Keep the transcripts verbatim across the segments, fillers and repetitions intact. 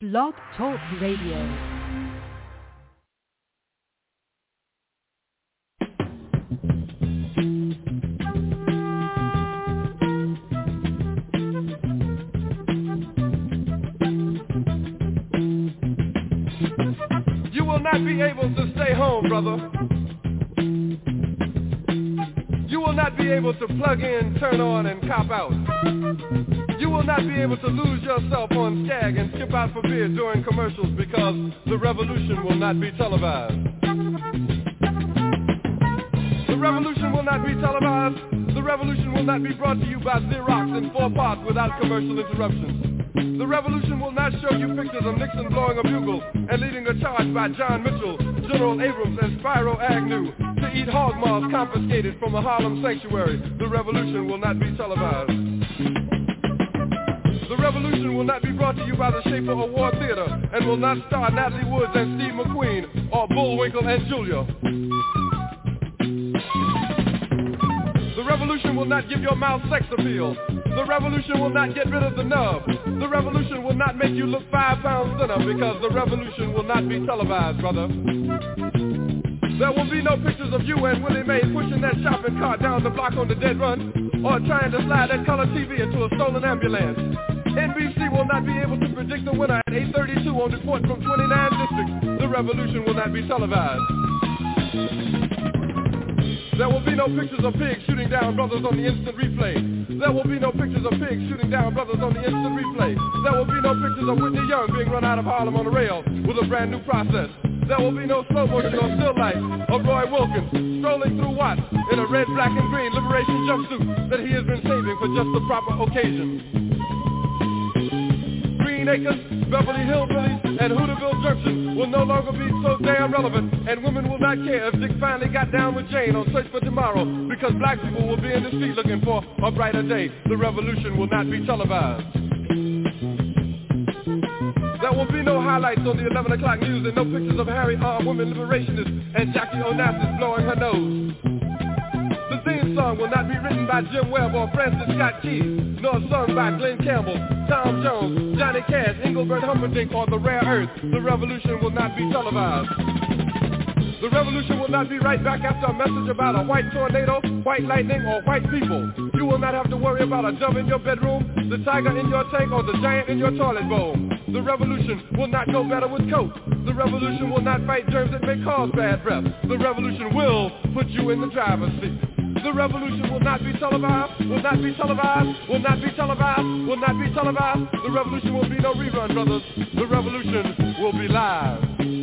Blog Talk Radio. You will not be able to stay home, brother. You will not be able to plug in, turn on, and cop out. You will not be able to lose yourself on Skag and skip out for beer during commercials because the revolution will not be televised. The revolution will not be televised. The revolution will not be brought to you by Xerox in four parts without commercial interruptions. The revolution will not show you pictures of Nixon blowing a bugle and leading a charge by John Mitchell, General Abrams, and Spyro Agnew to eat hog maws confiscated from a Harlem sanctuary. The revolution will not be televised. The revolution will not be brought to you by the Schaefer Award Theater and will not star Natalie Woods and Steve McQueen or Bullwinkle and Julia. The revolution will not give your mouth sex appeal. The revolution will not get rid of the nub. The revolution will not make you look five pounds thinner because the revolution will not be televised, brother. There will be no pictures of you and Willie Mae pushing that shopping cart down the block on the dead run or trying to slide that color T V into a stolen ambulance. N B C will not be able to predict the winner at eight thirty-two on report from twenty-nine districts. The revolution will not be televised. There will be no pictures of pigs shooting down brothers on the instant replay. There will be no pictures of pigs shooting down brothers on the instant replay. There will be no pictures of Whitney Young being run out of Harlem on a rail with a brand new process. There will be no slow motion or still life of Roy Wilkins strolling through Watts in a red, black, and green liberation jumpsuit that he has been saving for just the proper occasion. Green Acres, Beverly Hillbillies, and Hooterville Junction will no longer be so damn relevant, and women will not care if Dick finally got down with Jane on Search for Tomorrow, because black people will be in the street looking for a brighter day. The revolution will not be televised. There will be no highlights on the eleven o'clock news and no pictures of Harry armed women liberationists and Jackie Onassis blowing her nose. The theme song will not be written by Jim Webb or Francis Scott Key, nor sung by Glenn Campbell, Tom Jones, Johnny Cash, Engelbert Humperdinck, or The Rare Earth. The revolution will not be televised. The revolution will not be right back after a message about a white tornado, white lightning, or white people. You will not have to worry about a dove in your bedroom, the tiger in your tank, or the giant in your toilet bowl. The revolution will not go better with Coke. The revolution will not fight germs that may cause bad breath. The revolution will put you in the driver's seat. The revolution will not be televised, will not be televised, will not be televised, will not be televised. The revolution will be no rerun, brothers. The revolution will be live.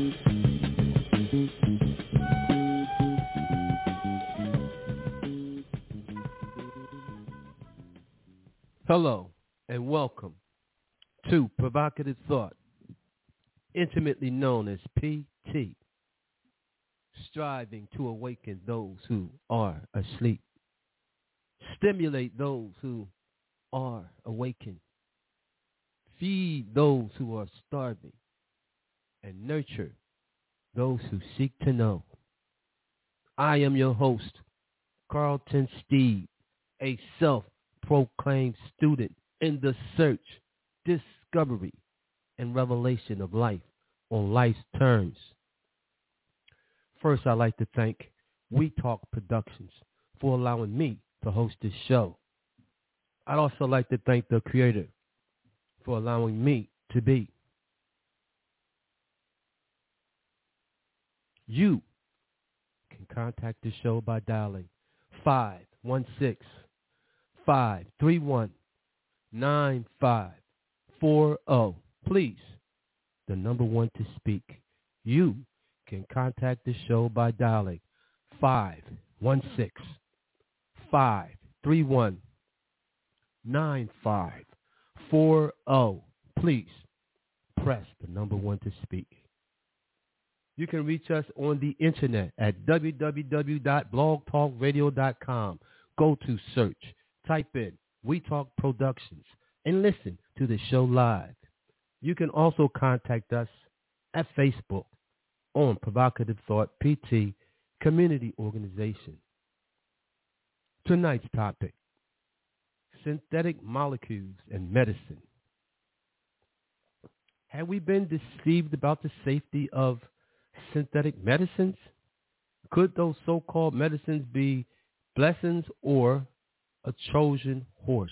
Hello and welcome to Provocative Thought, intimately known as P T, striving to awaken those who are asleep, stimulate those who are awakened, feed those who are starving, and nurture those who seek to know. I am your host, Carlton Steed, a self-proclaimed student in the search, discovery, and revelation of life on life's terms. First, I'd like to thank We Talk Productions for allowing me to host this show. I'd also like to thank the creator for allowing me to be. You can contact the show by dialing five one six, five three one, nine five four zero. Please, the number one to speak. You can contact the show by dialing five one six, five three one, nine five four zero. Please press the number one to speak. You can reach us on the internet at w w w dot blog talk radio dot com. Go to search, type in We Talk Productions, and listen to the show live. You can also contact us at Facebook on Provocative Thought P T Community Organization. Tonight's topic, synthetic molecules and medicine. have we been deceived about the safety of synthetic medicines? Could those so-called medicines be blessings or a Trojan horse?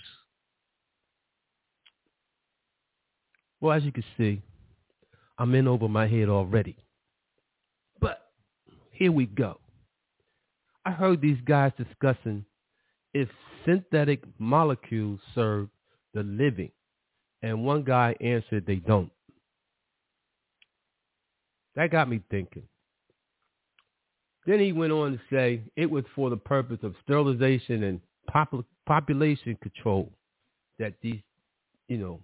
Well, as you can see, I'm in over my head already. But here we go. I heard these guys discussing if synthetic molecules serve the living, and one guy answered they don't. That got me thinking. Then he went on to say it was for the purpose of sterilization and pop- population control that these, you know,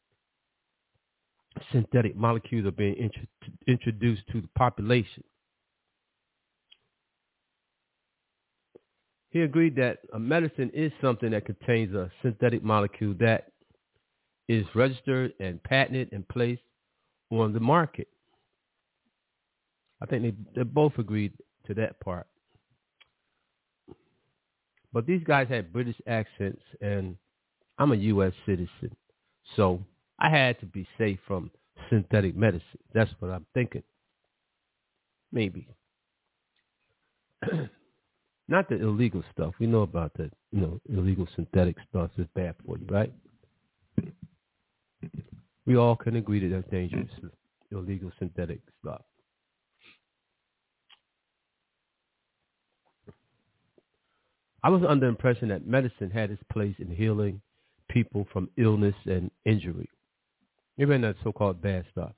synthetic molecules are being int- introduced to the population. He agreed that a medicine is something that contains a synthetic molecule that is registered and patented and placed on the market. I think they, they both agreed to that part. But these guys had British accents, and I'm a U S citizen, so I had to be safe from synthetic medicine. That's what I'm thinking. Maybe. Not the illegal stuff. We know about that. You know, illegal synthetic stuff is bad for you, right? We all can agree that that's dangerous. Illegal synthetic stuff. I was under the impression that medicine had its place in healing people from illness and injury, even that so-called bad stuff.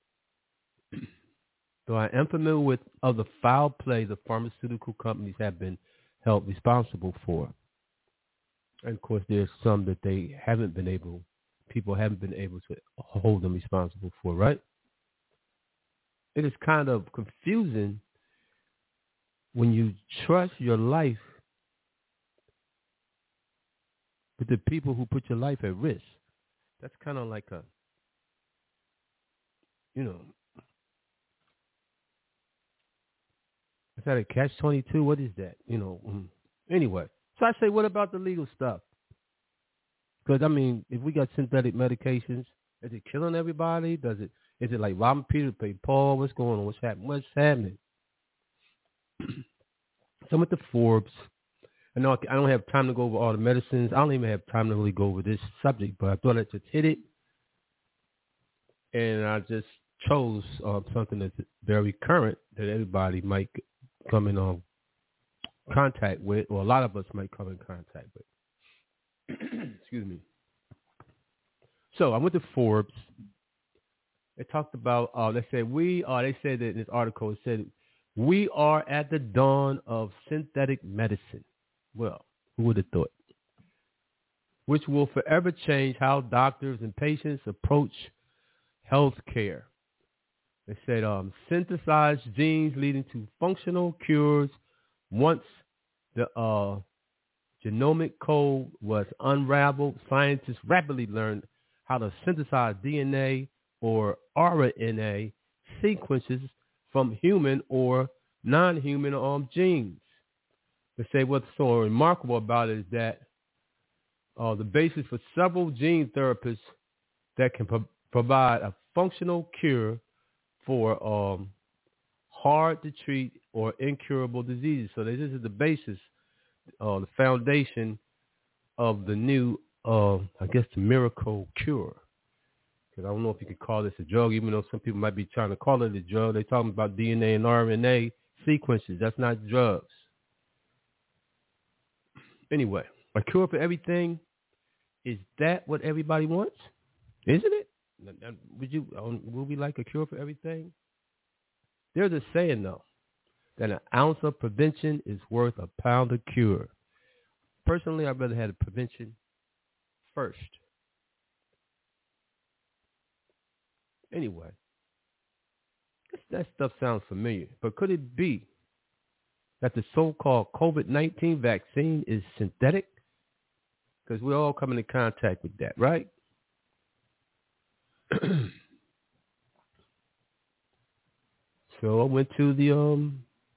Though I am familiar with other foul play the pharmaceutical companies have been held responsible for. And, of course, there's some that they haven't been able, people haven't been able to hold them responsible for, right? It is kind of confusing when you trust your life with the people who put your life at risk. That's kind of like a, you know, is that a catch twenty-two? What is that? You know, um, anyway. So I say, what about the legal stuff? Because, I mean, if we got synthetic medications, is it killing everybody? Does it, is it like robbing Peter to pay Paul? What's going on? What's happening? What's happening? So with the Forbes, I know I don't have time to go over all the medicines. I don't even have time to really go over this subject, but I thought I'd just hit it. And I just chose uh, something that's very current that everybody might come in um, contact with, or a lot of us might come in contact with. Excuse me. So I went to Forbes. They talked about, uh, they said, we are, they said that in this article, it said, we are at the dawn of synthetic medicine. Well, who would have thought? Which will forever change how doctors and patients approach health care. They said um, synthesized genes leading to functional cures. Once the uh, genomic code was unraveled, scientists rapidly learned how to synthesize D N A or R N A sequences from human or non-human um, genes. They say what's so remarkable about it is that uh, the basis for several gene therapies that can pro- provide a functional cure for um, hard-to-treat or incurable diseases. So this is the basis, uh, the foundation of the new, uh, I guess, the miracle cure. Because I don't know if you could call this a drug, even though some people might be trying to call it a drug. They're talking about D N A and R N A sequences. That's not drugs. Anyway, a cure for everything, is that what everybody wants? Isn't it? Would you, will we like a cure for everything? There's a saying, though, that an ounce of prevention is worth a pound of cure. Personally, I'd rather have a prevention first. Anyway, that stuff sounds familiar, but could it be that the so-called COVID nineteen vaccine is synthetic? Because we're all coming in contact with that, right? So I went to the um,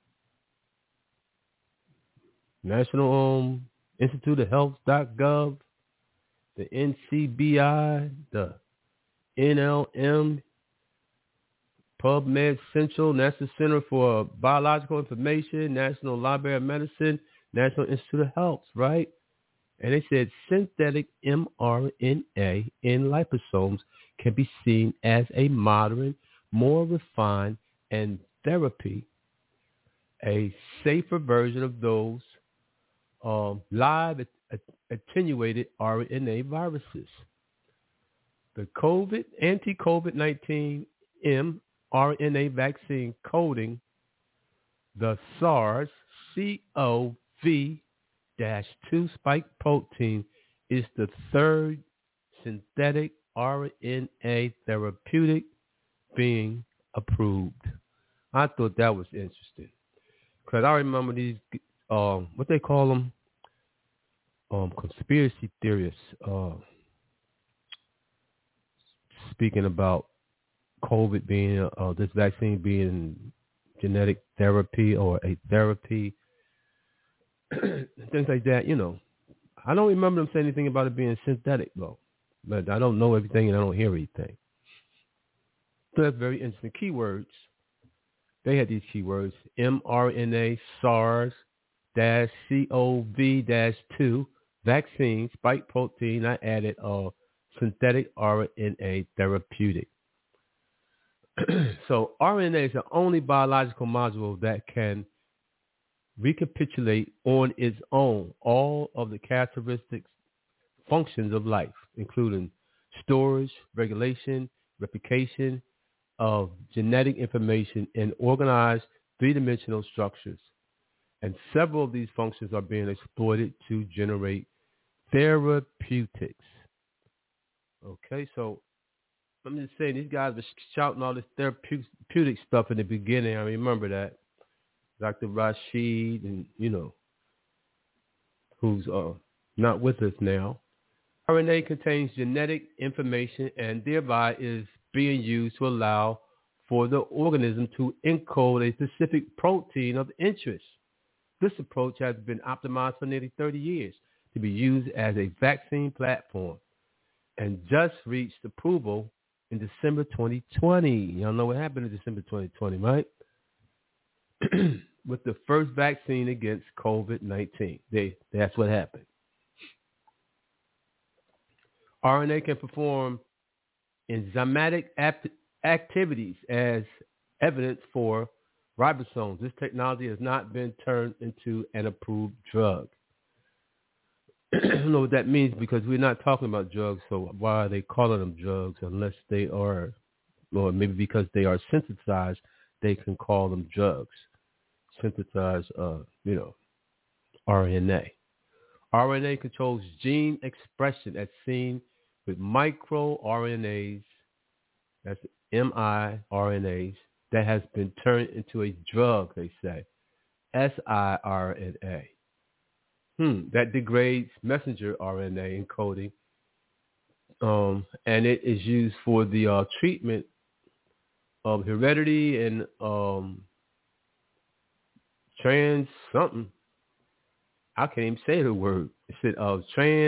National um, Institute of Health dot gov, the N C B I, the N L M, PubMed Central, National Center for Biological Information, National Library of Medicine, National Institute of Health, right? And they said synthetic mRNA in liposomes can be seen as a modern, more refined, and therapy, a safer version of those um, live at- attenuated R N A viruses. The COVID, anti-COVID nineteen mRNA vaccine coding the SARS-C o V two spike protein is the third synthetic R N A therapeutic being approved. I thought that was interesting because I remember these, um, what they call them, um, conspiracy theorists, uh, speaking about COVID being, uh, this vaccine being genetic therapy or a therapy, things like that, you know. I don't remember them saying anything about it being synthetic, though. But I don't know everything and I don't hear everything. So that's very interesting. Keywords. They had these keywords. mRNA, SARS-C o V two, vaccine, spike protein. I added uh, synthetic R N A therapeutic. So R N A is the only biological module that can recapitulate on its own all of the characteristics, functions of life, including storage, regulation, replication of genetic information in organized three-dimensional structures. And several of these functions are being exploited to generate therapeutics. Okay, so I'm just saying these guys were shouting all this therapeutic stuff in the beginning. I remember that. Doctor Rashid, and, you know, who's uh, not with us now. R N A contains genetic information and thereby is being used to allow for the organism to encode a specific protein of interest. This approach has been optimized for nearly thirty years to be used as a vaccine platform and just reached approval in December twenty twenty. Y'all know what happened in December twenty twenty, right? With the first vaccine against COVID nineteen. They, that's what happened. R N A can perform enzymatic apt- activities as evidence for ribosomes. This technology has not been turned into an approved drug. I don't know what that means because we're not talking about drugs, so why are they calling them drugs unless they are, or maybe because they are synthesized, they can call them drugs. Synthesized, uh, you know, R N A. R N A controls gene expression as seen with microRNAs, that's miRNAs, that has been turned into a drug, they say, siRNA. Hmm, that degrades messenger R N A encoding, um, and it is used for the uh, treatment of heredity and um, trans something. I can't even say the word. It said uh,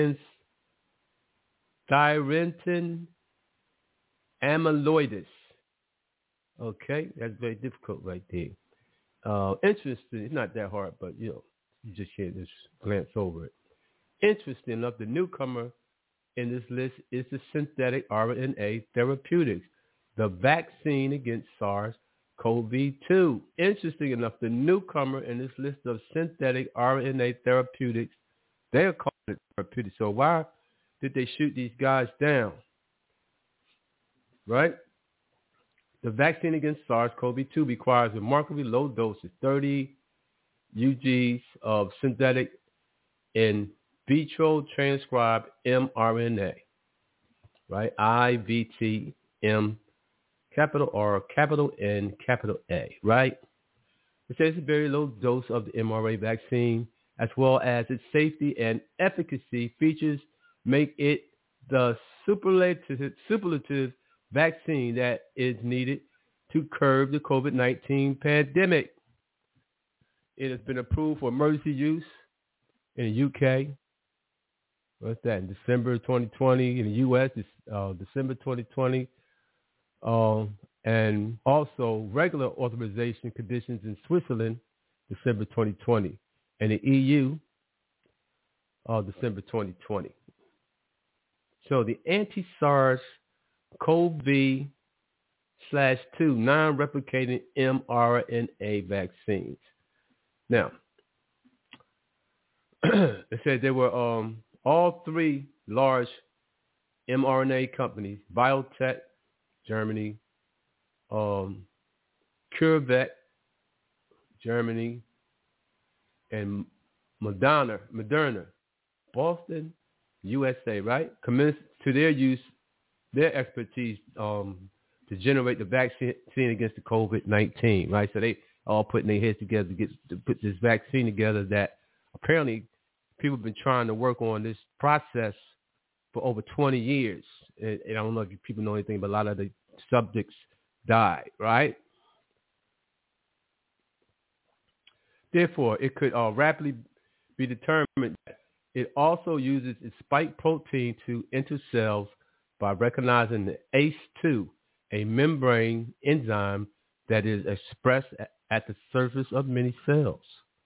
transthyretin amyloidosis. Okay, that's very difficult right there. Uh, interesting. It's not that hard, but you know, you just can't just glance over it. Interesting enough, the newcomer in this list is the synthetic R N A therapeutics, the vaccine against SARS-C o V two. Interesting enough, the newcomer in this list of synthetic R N A therapeutics, they are calling it therapeutics. So why did they shoot these guys down? Right? The vaccine against SARS-C o V two requires remarkably low doses, thirty U Gs of synthetic in vitro transcribed mRNA, right? I V T M, capital R, capital N, capital A, right? It says a very low dose of the mRNA vaccine, as well as its safety and efficacy features, make it the superlative, superlative vaccine that is needed to curb the COVID nineteen pandemic. It has been approved for emergency use in the U K. What's that? In December twenty twenty. In the U S, it's uh, December twenty twenty. Um, and also regular authorization conditions in Switzerland, December twenty twenty, and the E U, uh, December twenty twenty. So the anti-SARS-C o V slash two non-replicating mRNA vaccines. Now, they said there were um, all three large mRNA companies, BioNTech, Germany, um, CureVac, Germany, and Moderna, Moderna, Boston, U S A, right? Commenced to their use, their expertise um, to generate the vaccine against the COVID nineteen, right? So they all putting their heads together to get to put this vaccine together that apparently people have been trying to work on this process for over twenty years. And, and I don't know if you people know anything, but a lot of the subjects died, right? Therefore, it could uh, rapidly be determined that it also uses its spike protein to enter cells by recognizing the A C E two, a membrane enzyme that is expressed at, at the surface of many cells.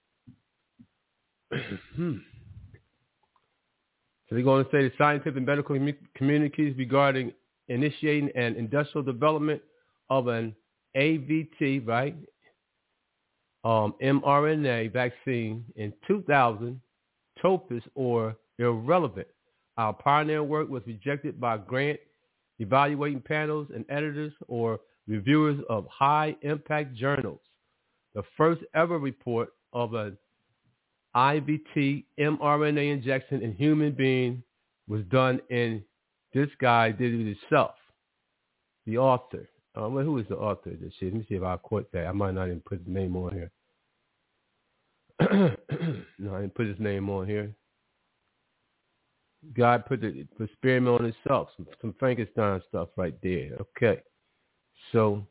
So they're going to say the scientific and medical communities regarding initiating an industrial development of an A V T, right, um, mRNA vaccine in two thousand, topus or irrelevant. Our pioneer work was rejected by grant evaluating panels and editors or reviewers of high-impact journals. The first ever report of an I V T mRNA injection in human being was done in, this guy did it himself, the author. Uh, well, who is the author of this shit? Let me see if I quote that. I might not even put his name on here. No, I didn't put his name on here. God put the experiment on himself. Some, some Frankenstein stuff right there. Okay. So,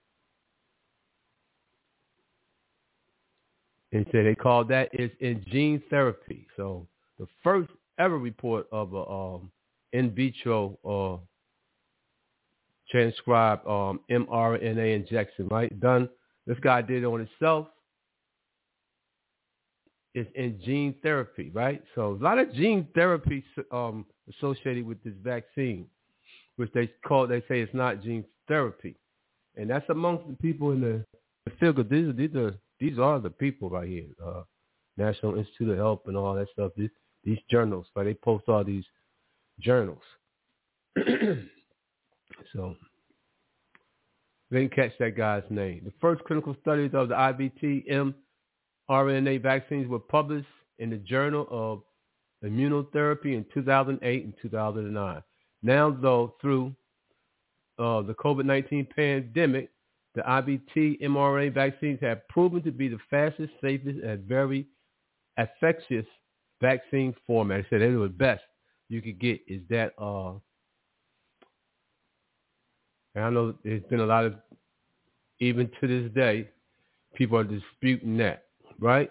and so they call that is in gene therapy. So the first ever report of a um, in vitro uh, transcribed um, mRNA injection, right? Done. This guy did it on himself. It's in gene therapy, right? So a lot of gene therapy um, associated with this vaccine, which they call, they say it's not gene therapy, and that's amongst the people in the, the field. These are these are these are the people right here, uh, National Institute of Health and all that stuff. These these journals, right? They post all these journals. So they didn't catch that guy's name. The first clinical studies of the I V T mRNA vaccines were published in the Journal of Immunotherapy in two thousand eight and two thousand nine. Now, though, through uh, the COVID nineteen pandemic, the I V T mRNA vaccines have proven to be the fastest, safest, and very effective vaccine format. They said they were the best you could get. Is that, uh, and I know there's been a lot of, even to this day, people are disputing that, right?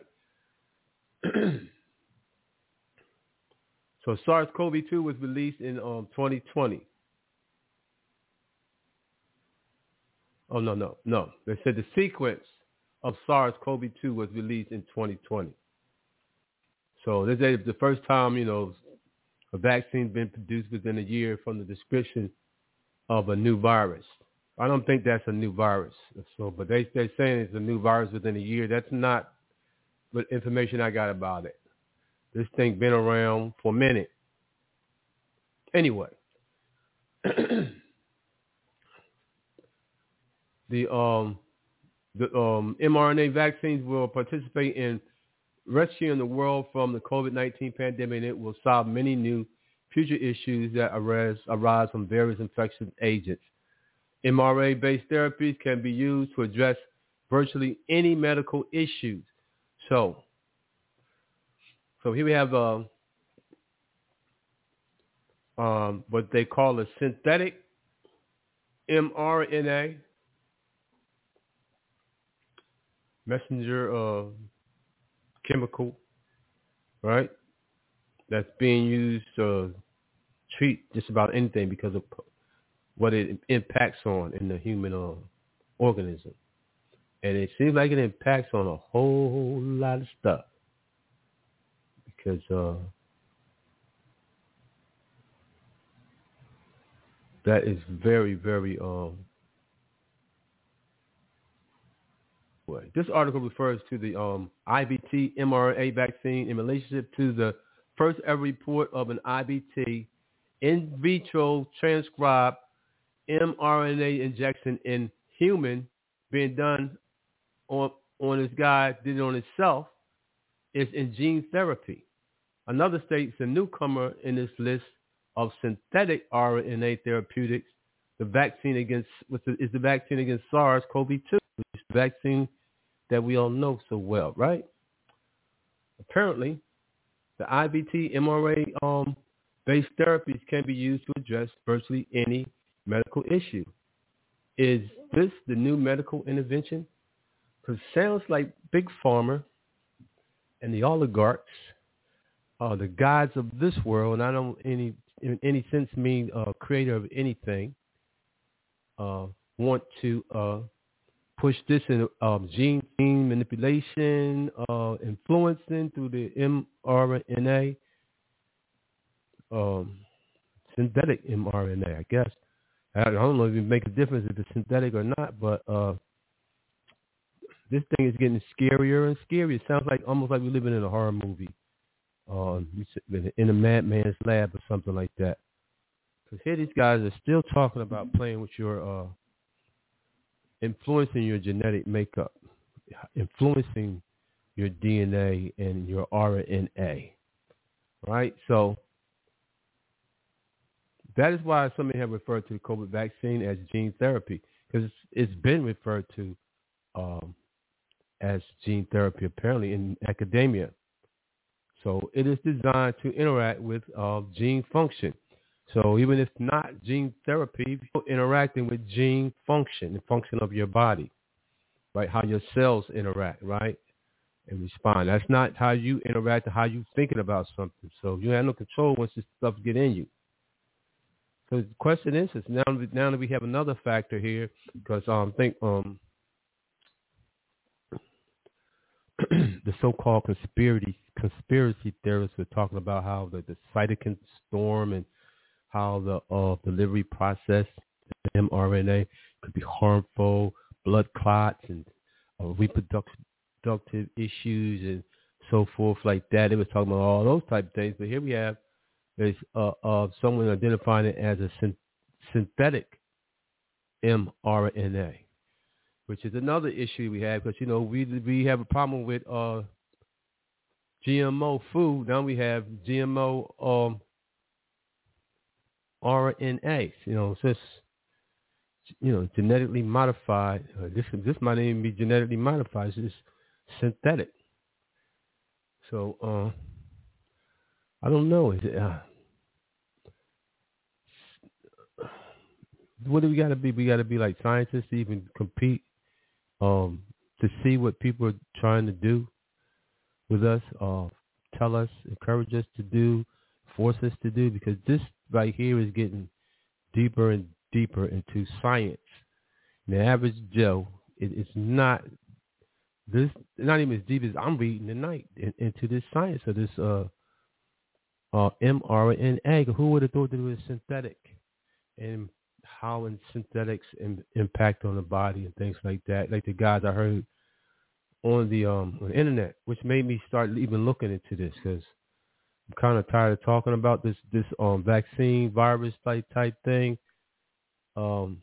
So SARS-C o V two was released in um, twenty twenty. Oh, no, no, no. They said the sequence of SARS-C o V two was released in twenty twenty. So this is the first time, you know, a vaccine's been produced within a year from the description of a new virus. I don't think that's a new virus. So, but they, they're saying it's a new virus within a year. That's not the information I got about it. This thing been around for a minute. Anyway, the um the um mRNA vaccines will participate in rescuing the world from the COVID nineteen pandemic, and it will solve many new future issues that arise arise from various infectious agents. mRNA-based therapies can be used to address virtually any medical issues. So, so here we have uh, um, what they call a synthetic mRNA, messenger uh, chemical, right? That's being used to treat just about anything because of what it impacts on in the human uh, organism. And it seems like it impacts on a whole lot of stuff. Because uh, that is very, very... Um, well, this article refers to the um, I B T mRNA vaccine in relationship to the first ever report of an I B T in vitro transcribed mRNA injection in human being done on on this guy, did it on himself, is in gene therapy. Another states a newcomer in this list of synthetic R N A therapeutics, the vaccine against which is the vaccine against SARS-C o V two, which is the vaccine that we all know so well, right? Apparently, the I B T mRNA um, based therapies can be used to address virtually any medical issue. Is this the new medical intervention? Because it sounds like Big Pharma and the oligarchs are the gods of this world, and I don't any in any sense mean uh, creator of anything, uh, want to uh, push this in um, gene, gene manipulation, uh, influencing through the mRNA, um, synthetic mRNA, I guess. I don't know if it makes a difference if it's synthetic or not, but uh, this thing is getting scarier and scarier. It sounds like almost like we're living in a horror movie, um, in a madman's lab or something like that. Because here these guys are still talking about playing with your, uh, influencing your genetic makeup, influencing your D N A and your R N A, right? So that is why some have referred to the COVID vaccine as gene therapy, because it's, it's been referred to um, as gene therapy apparently in academia. So it is designed to interact with uh, gene function. So even if not gene therapy, you're interacting with gene function, the function of your body, right? How your cells interact, right? And respond. That's not how you interact or how you thinking about something. So you have no control once this stuff get in you. So the question is, is now, now that we have another factor here, because um, think um, the so-called conspiracy conspiracy theorists were talking about how the, the cytokine storm and how the uh, delivery process, mRNA, could be harmful, blood clots and uh, reproductive issues and so forth like that. They were talking about all those type of things. But here we have is uh, uh, someone identifying it as a syn- synthetic mRNA, which is another issue we have because, you know, we we have a problem with uh, G M O food. Now we have G M O um, R N A. You know, so it's, you know, genetically modified. Uh, this this might even be genetically modified. It's just synthetic. So uh, I don't know. Is it, uh, what do we got to be? We got to be like scientists to even compete, um, to see what people are trying to do with us, uh, tell us, encourage us to do, force us to do, because this right here is getting deeper and deeper into science. And the average Joe, it, it's not this, not even as deep as I'm reading tonight in, into this science of this uh, uh, mRNA. Who would have thought that it was synthetic, and how in synthetics in, impact on the body and things like that? Like the guys I heard on the um on the internet, which made me start even looking into this, because I'm kind of tired of talking about this this um vaccine virus type type thing. Um,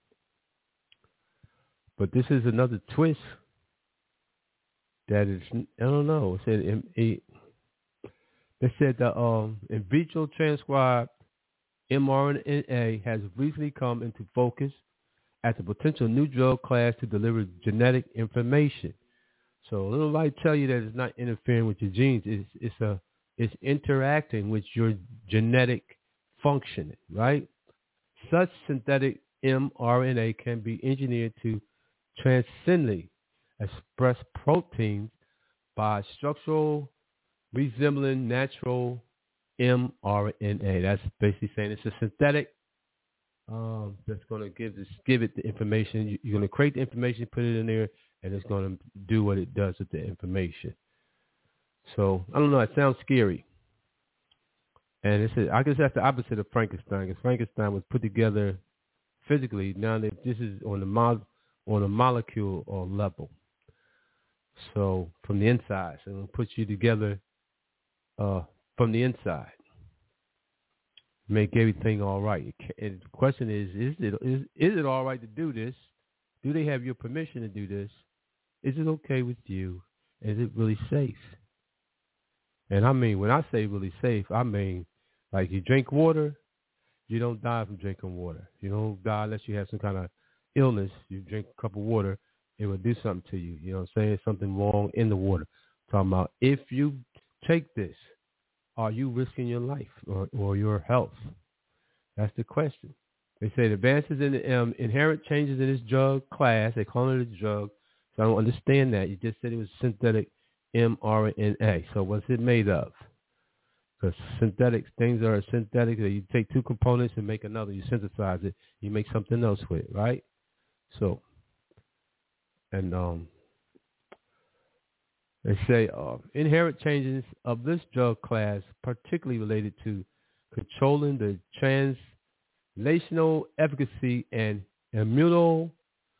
but this is another twist that is, I don't know. It said it, it, they said that um in vitro transcribed mRNA has recently come into focus as a potential new drug class to deliver genetic information. So little light tell you that it's not interfering with your genes. It's it's a it's interacting with your genetic functioning, right? Such synthetic mRNA can be engineered to transiently express proteins by structural resembling natural mRNA. That's basically saying it's a synthetic um, that's going to give this, give it the information. You, you're going to create the information, put it in there, and it's going to do what it does with the information. So I don't know. It sounds scary, and it's a, I guess that's the opposite of Frankenstein. Because Frankenstein was put together physically. Now that this is on the mo- on a molecule or level. So from the inside, so it puts you together uh, from the inside. Make everything all right. And the question is, is it is, is it all right to do this? Do they have your permission to do this? Is it okay with you? Is it really safe? And I mean, when I say really safe, I mean, like you drink water, you don't die from drinking water. You don't die unless you have some kind of illness. You drink a cup of water, it will do something to you. You know what I'm saying? Something wrong in the water. I'm talking about if you take this, are you risking your life or, or your health? That's the question. They say the advances in the um, inherent changes in this drug class, they call it a drug, so I don't understand that. You just said it was synthetic mRNA. So what's it made of? Because synthetic things are synthetic. You take two components and make another. You synthesize it. You make something else with it, right? So, and um, they say uh, inherent changes of this drug class, particularly related to controlling the translational efficacy and immunogeneticsy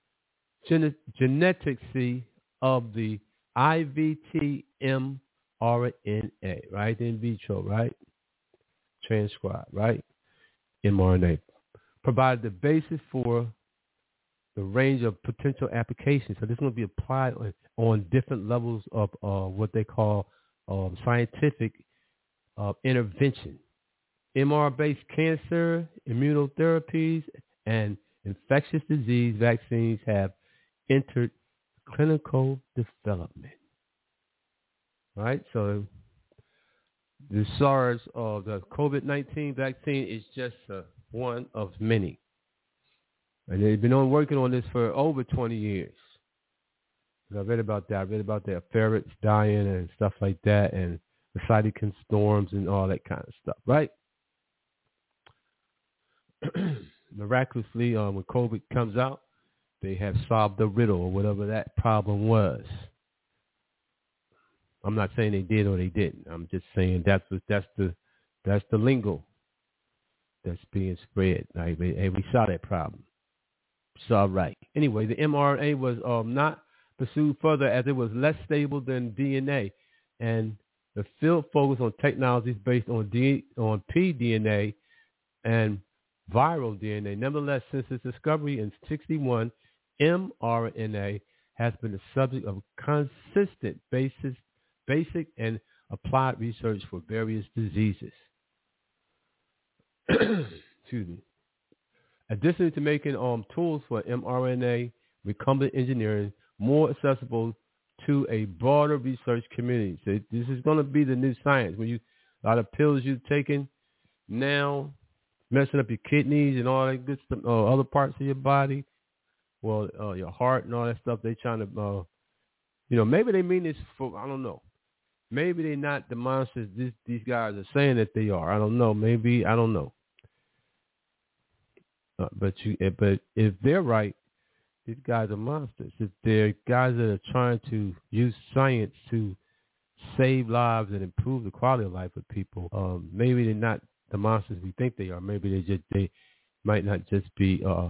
of the I V T mRNA, right? In vitro, right? Transcribed, right? mRNA. Provided the basis for the range of potential applications. So this is going to be applied on, on different levels of uh, what they call um, scientific uh, intervention. M R-based cancer, immunotherapies, and infectious disease vaccines have entered clinical development. Right? So the SARS or the COVID nineteen vaccine is just uh, one of many. And they've been on working on this for over twenty years. I read about that. I read about their ferrets dying and stuff like that, and the cytokine storms and all that kind of stuff, right? Miraculously, um, when COVID comes out, they have solved the riddle or whatever that problem was. I'm not saying they did or they didn't. I'm just saying that's what, that's the that's the lingo that's being spread. Like, hey, we saw that problem. It's all right. Anyway, the mRNA was um, not pursued further as it was less stable than D N A, and the field focused on technologies based on D, on pDNA and viral D N A. Nevertheless, since its discovery in sixty-one, mRNA has been the subject of consistent basis, basic and applied research for various diseases. Excuse me. Additionally to making um, tools for mRNA recombinant engineering more accessible to a broader research community. So this is going to be the new science. When you a lot of pills you're taking now, messing up your kidneys and all that good stuff, uh, other parts of your body, well, uh, your heart and all that stuff. They trying to, uh, you know, maybe they mean this for, I don't know. Maybe they're not the monsters this, these guys are saying that they are. I don't know. Maybe, I don't know. Uh, but you, but if they're right, these guys are monsters. If they're guys that are trying to use science to save lives and improve the quality of life of people, um, maybe they're not the monsters we think they are. Maybe they just they might not just be. Uh,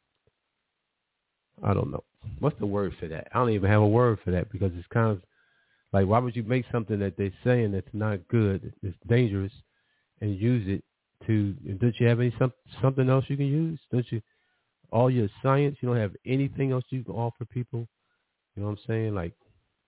I don't know. What's the word for that? I don't even have a word for that because it's kind of like, why would you make something that they're saying that's not good, it's dangerous, and use it to? Don't you have any some, something else you can use? Don't you? All your science, you don't have anything else you can offer people. You know what I'm saying? Like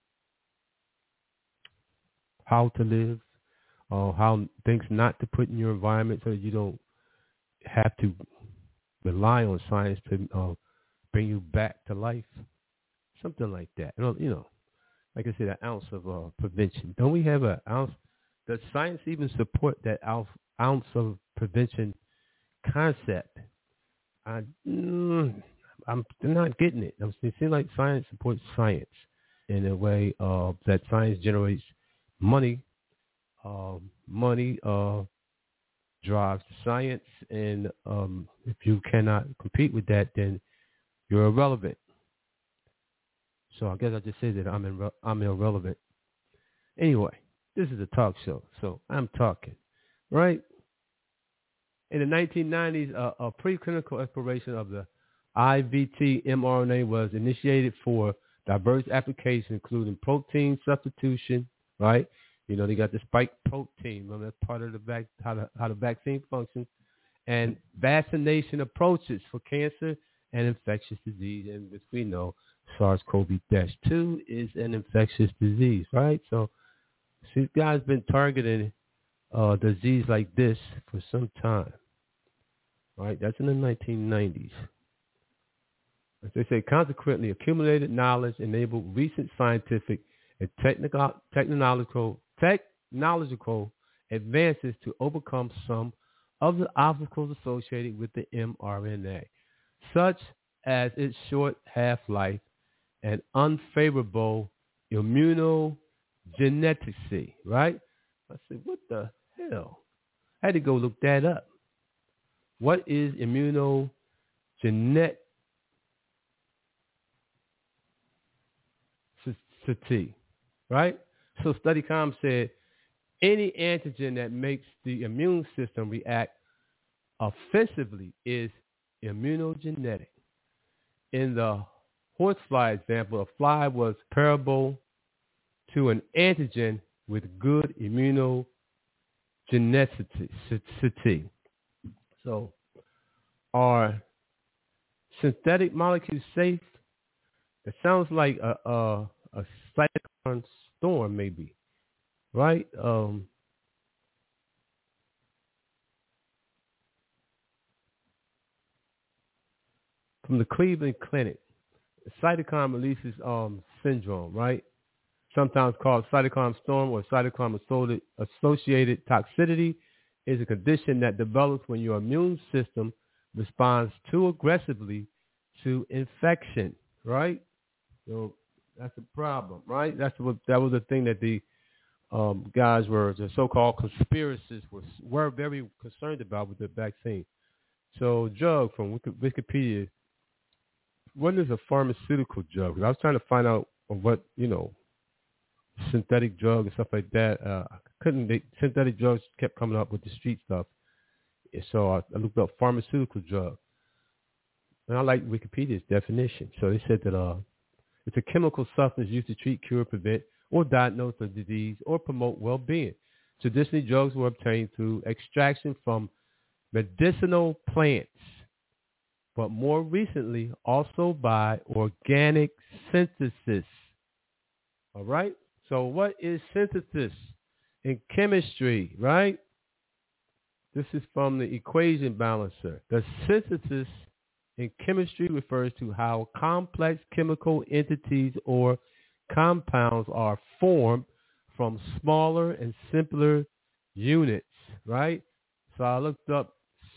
how to live, or how things not to put in your environment so that you don't have to rely on science to uh, bring you back to life. Something like that. You know, you know, like I said, an ounce of uh, prevention. Don't we have an ounce? Does science even support that ounce, ounce of prevention concept? I, mm, I'm not getting it. I'm, it seems like science supports science in a way uh, that science generates money, uh, money uh, drives the science, and um, if you cannot compete with that, then you're irrelevant. So I guess I just say that I'm irre- I'm irrelevant. Anyway, this is a talk show, so I'm talking, right? In the nineteen nineties, uh, a preclinical exploration of the I V T mRNA was initiated for diverse applications, including protein substitution, right? You know, they got the spike protein. Remember, that's part of the vac- how, the, how the vaccine functions. And vaccination approaches for cancer and infectious disease. And as we know, SARS-CoV two is an infectious disease, right? So these guys been targeting uh, disease like this for some time, right? That's in the nineteen nineties. As they say, consequently, accumulated knowledge enabled recent scientific and technical, technological, technological advances to overcome some of the obstacles associated with the mRNA, such as its short half-life and unfavorable immunogenicity, right? I said, what the hell? I had to go look that up. What is immunogenicity? Right? So StudyCom said any antigen that makes the immune system react offensively is immunogenic. In the horsefly example, a fly was comparable to an antigen with good immunogenicity. So are synthetic molecules safe? It sounds like a, a, a cyclone storm, maybe, right? Um, from the Cleveland Clinic, cytokine releases um, syndrome, right? Sometimes called cytokine storm or cytokine associated toxicity, is a condition that develops when your immune system responds too aggressively to infection, right? So that's a problem, right? That's what that was the thing that the um, guys were, the so-called conspiracists were were very concerned about with the vaccine. So, drug from Wikipedia. What is a pharmaceutical drug? 'Cause I was trying to find out what, you know, synthetic drug and stuff like that. Uh, I couldn't. They, synthetic drugs kept coming up with the street stuff. So I, I looked up pharmaceutical drug, and I like Wikipedia's definition. So they said that uh. It's a chemical substance used to treat, cure, prevent, or diagnose a disease or promote well-being. Traditionally, drugs were obtained through extraction from medicinal plants, but more recently, also by organic synthesis. All right? So what is synthesis in chemistry, right? This is from the equation balancer. The synthesis in chemistry refers to how complex chemical entities or compounds are formed from smaller and simpler units, right? So I looked up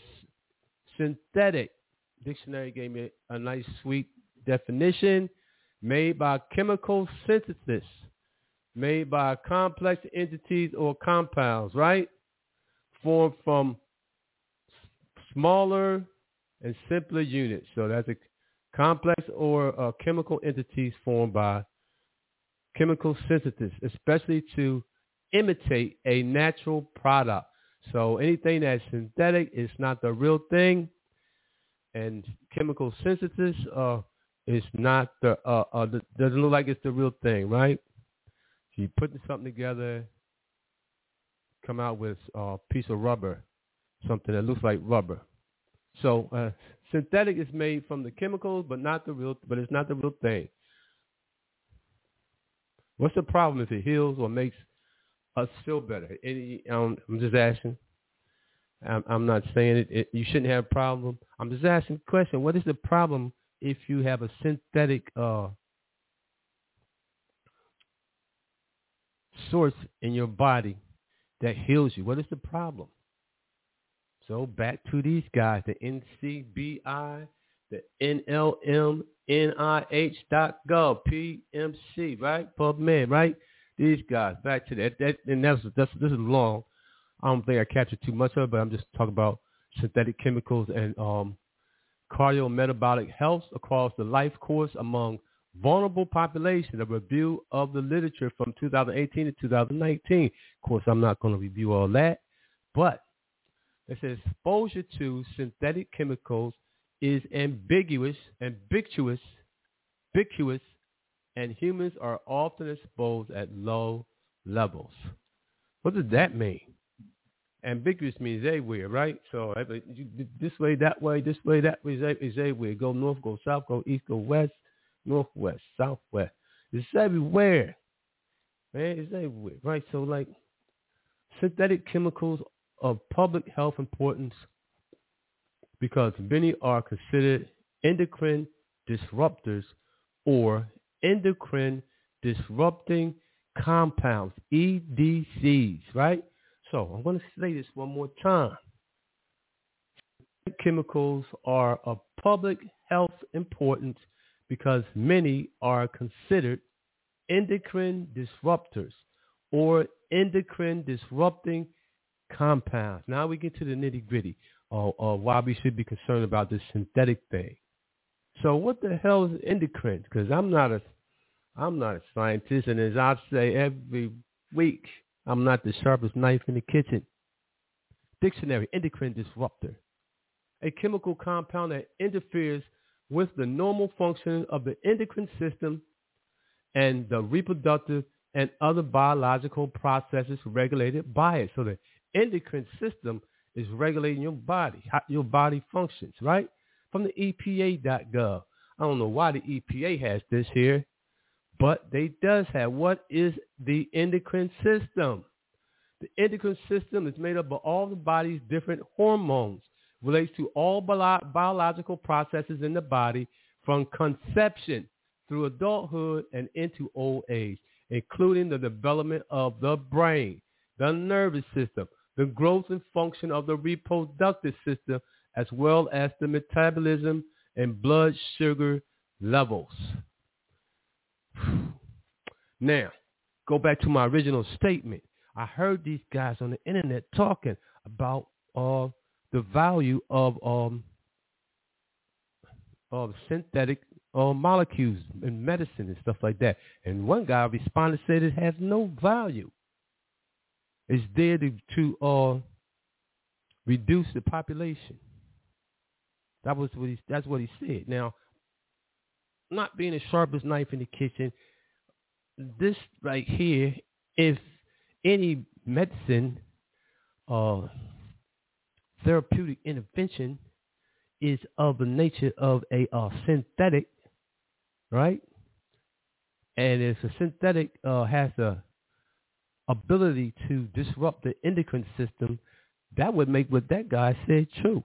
synthetic. Dictionary gave me a nice, sweet definition. Made by chemical synthesis, made by complex entities or compounds, right? Formed from smaller and simpler units. So that's a complex or uh, chemical entities formed by chemical synthesis, especially to imitate a natural product. So anything that's synthetic is not the real thing, and chemical synthesis uh, is not the, uh, uh, the, doesn't look like it's the real thing, right? You're putting something together, come out with a piece of rubber, something that looks like rubber. So uh, synthetic is made from the chemicals, but not the real. But it's not the real thing. What's the problem if it heals or makes us feel better? Any, um, I'm just asking. I'm, I'm not saying it, it. You shouldn't have a problem. I'm just asking the question. What is the problem if you have a synthetic uh, source in your body that heals you? What is the problem? So back to these guys, the N C B I, the N L M N I H dot gov, P M C, right? PubMed, right? These guys, back to that. that and that's, that's this is long. I don't think I captured too much of it, but I'm just talking about synthetic chemicals and um, cardiometabolic health across the life course among vulnerable population, a review of the literature from two thousand eighteen to two thousand nineteen. Of course, I'm not going to review all that, but it says exposure to synthetic chemicals is ambiguous, ambiguous, ambiguous, and humans are often exposed at low levels. What does that mean? Ambiguous means everywhere, right? So this way, that way, this way, that way is everywhere. Go north, go south, go east, go west, northwest, southwest. It's everywhere, man. It's everywhere, right? So like synthetic chemicals of public health importance because many are considered endocrine disruptors or endocrine disrupting compounds, E D Cs, right? So I'm going to say this one more time. Chemicals are of public health importance because many are considered endocrine disruptors or endocrine disrupting compounds. Now we get to the nitty gritty of uh, uh, why we should be concerned about this synthetic thing. So what the hell is endocrine? Because I'm not a, I'm not a scientist, and as I say every week, I'm not the sharpest knife in the kitchen. Dictionary: endocrine disruptor, a chemical compound that interferes with the normal functioning of the endocrine system and the reproductive and other biological processes regulated by it. So the endocrine system is regulating your body, how your body functions, right? From the E P A dot gov. I don't know why the E P A has this here, but they does have. What is the endocrine system? The endocrine system is made up of all the body's different hormones, relates to all bio- biological processes in the body from conception through adulthood and into old age, including the development of the brain, the nervous system, the growth and function of the reproductive system, as well as the metabolism and blood sugar levels. Now, go back to my original statement. I heard these guys on the internet talking about uh, the value of um, of synthetic uh, molecules in medicine and stuff like that. And one guy responded, said it has no value. It's there to, to uh, reduce the population. That was what he. That's what he said. Now, not being the sharpest knife in the kitchen, this right here, if any medicine, uh, therapeutic intervention is of the nature of a uh, synthetic, right? And if a synthetic uh, has the ability to disrupt the endocrine system, that would make what that guy said true.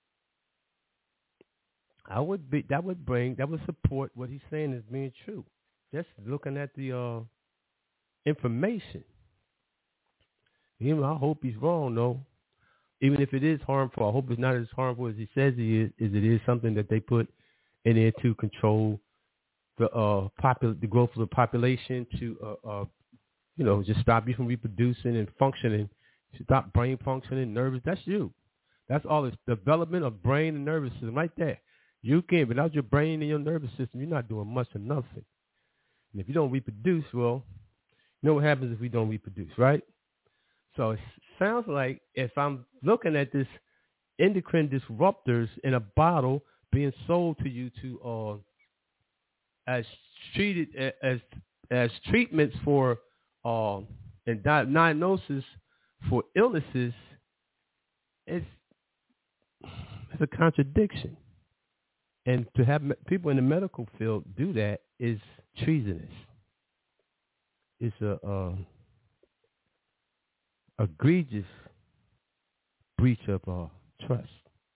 I would be that would bring that would support what he's saying as being true. Just looking at the uh, information. You know, I hope he's wrong, though. Even if it is harmful, I hope it's not as harmful as he says it is. Is it is something that they put in there to control the uh, popul- the growth of the population, to uh, uh, you know, just stop you from reproducing and functioning, stop brain functioning, nervous. That's you. That's all. It's development of brain and nervous system right there. You can't, without your brain and your nervous system, you're not doing much of nothing. And if you don't reproduce, well, you know what happens if we don't reproduce, right? So it sounds like if I'm looking at this endocrine disruptors in a bottle being sold to you to uh, as treated as as treatments for uh, and di- diagnosis for illnesses, it's it's a contradiction. And to have me- people in the medical field do that is treasonous. It's a uh, egregious breach of uh, trust.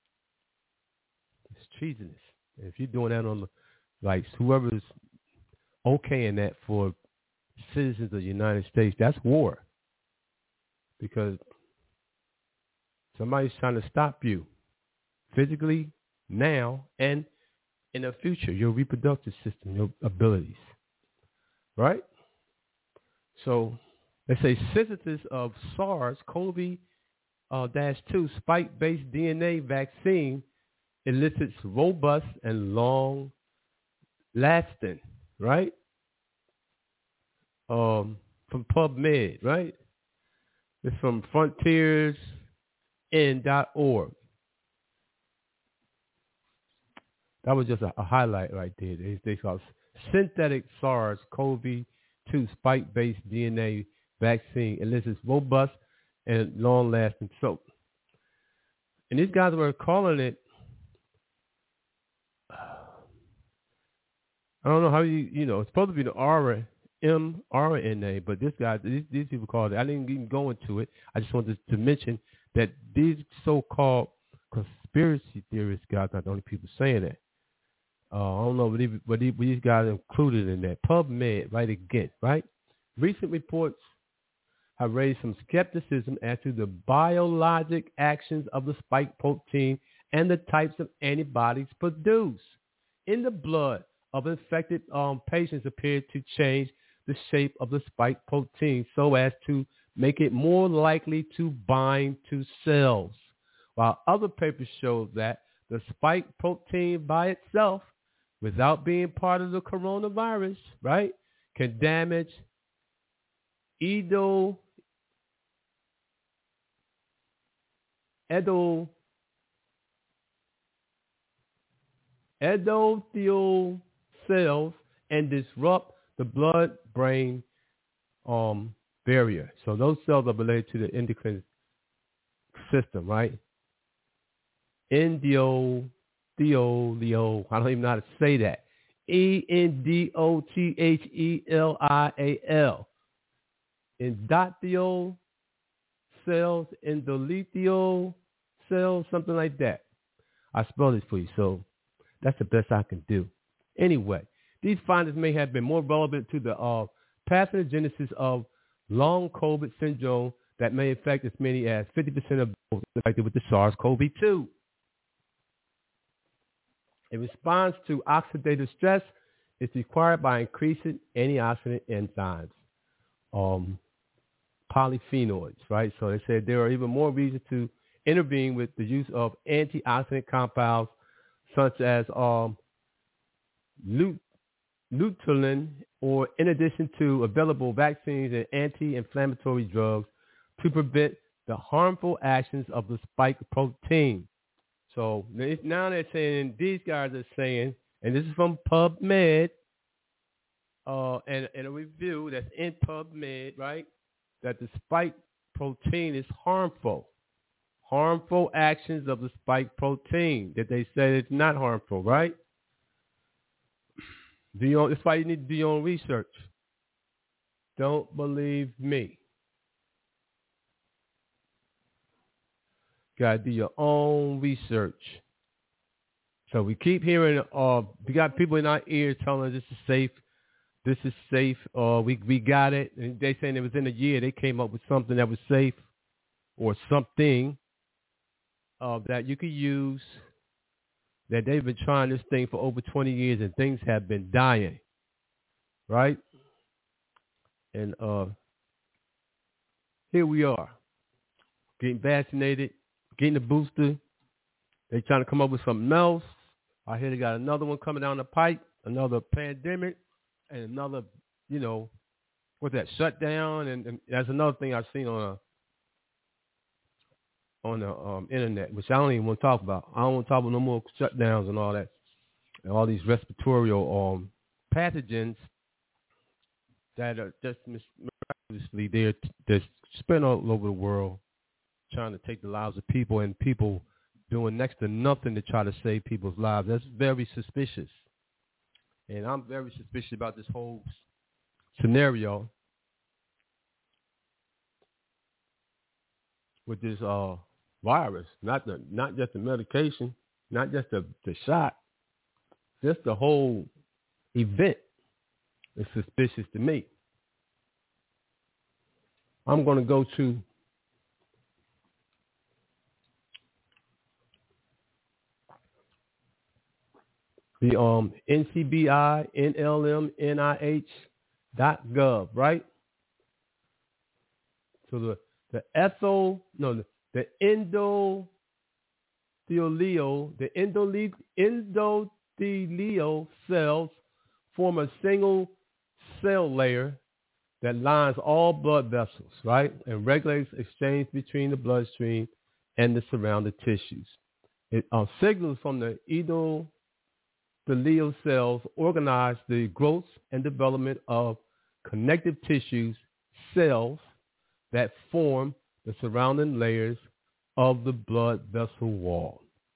It's treasonous. And if you're doing that on the, like, whoever's okaying that for citizens of the United States, that's war. Because somebody's trying to stop you physically now and in the future, your reproductive system, your abilities. Right? So, they say synthesis of SARS-C o V uh, dash two spike-based D N A vaccine elicits robust and long-lasting, right? Um, from PubMed, right? It's from frontiers n dot org. That was just a, a highlight right there. They, they call synthetic SARS-C o V two spike-based D N A vaccine elicits robust and long-lasting. So, and these guys were calling it, I don't know how you, you know, it's supposed to be the R M R N A, but this guy, these, these people called it. I didn't even go into it. I just wanted to mention that these so-called conspiracy theorist guys are not the only people saying that. Uh, I don't know what, he, what, he, what these guys included in that. PubMed, right again, right? Recent reports have raised some skepticism as to the biologic actions of the spike protein and the types of antibodies produced in the blood of infected um, patients appear to change the shape of the spike protein so as to make it more likely to bind to cells, while other papers show that the spike protein by itself, without being part of the coronavirus, right, can damage edo, edo, endothelial cells and disrupt the blood-brain um, barrier. So those cells are related to the endocrine system, right? Endothelial, I don't even know how to say that. E N D O T H E L I A L. Endothelial cells, endothelial cells, something like that. I spelled it for you, so that's the best I can do. Anyway, these findings may have been more relevant to the uh, pathogenesis of long COVID syndrome that may affect as many as fifty percent of those affected with the SARS-C o V two. In response to oxidative stress, it's required by increasing antioxidant enzymes, um, polyphenols, right? So they said there are even more reasons to intervene with the use of antioxidant compounds such as um, luteolin, or in addition to available vaccines and anti-inflammatory drugs to prevent the harmful actions of the spike protein. So now they're saying, these guys are saying, and this is from PubMed, uh, and, and a review that's in PubMed, right, that the spike protein is harmful. Harmful actions of the spike protein, that they say it's not harmful, right? Do your, that's why you need to do your own research. Don't believe me. Got to do your own research. So we keep hearing, uh, we got people in our ears telling us this is safe, this is safe, uh, we, we got it. And they saying it was in a year they came up with something that was safe or something uh, that you could use, that they've been trying this thing for over twenty years and things have been dying, right? And uh, here we are, getting vaccinated, getting the booster. They trying to come up with something else. I hear they got another one coming down the pipe, another pandemic, and another, you know, what's that, shutdown. And, and that's another thing I've seen on a, on the um, internet, which I don't even want to talk about. I don't want to talk about no more shutdowns and all that, and all these respiratory um, pathogens that are just miraculously they're just spreading all over the world, trying to take the lives of people, and people doing next to nothing to try to save people's lives. That's very suspicious. And I'm very suspicious about this whole scenario with this uh, virus, not the not just the medication, not just the, the shot, just the whole event is suspicious to me. I'm going to go to the um, N C B I, N L M, N I H dot gov, right? So the the ethyl, no, the, the endothelial, the endole- endothelial cells form a single cell layer that lines all blood vessels, right, and regulates exchange between the bloodstream and the surrounding tissues. It, uh, signals from the endothelial cells organize the growth and development of connective tissues, cells that form the surrounding layers of the blood vessel wall.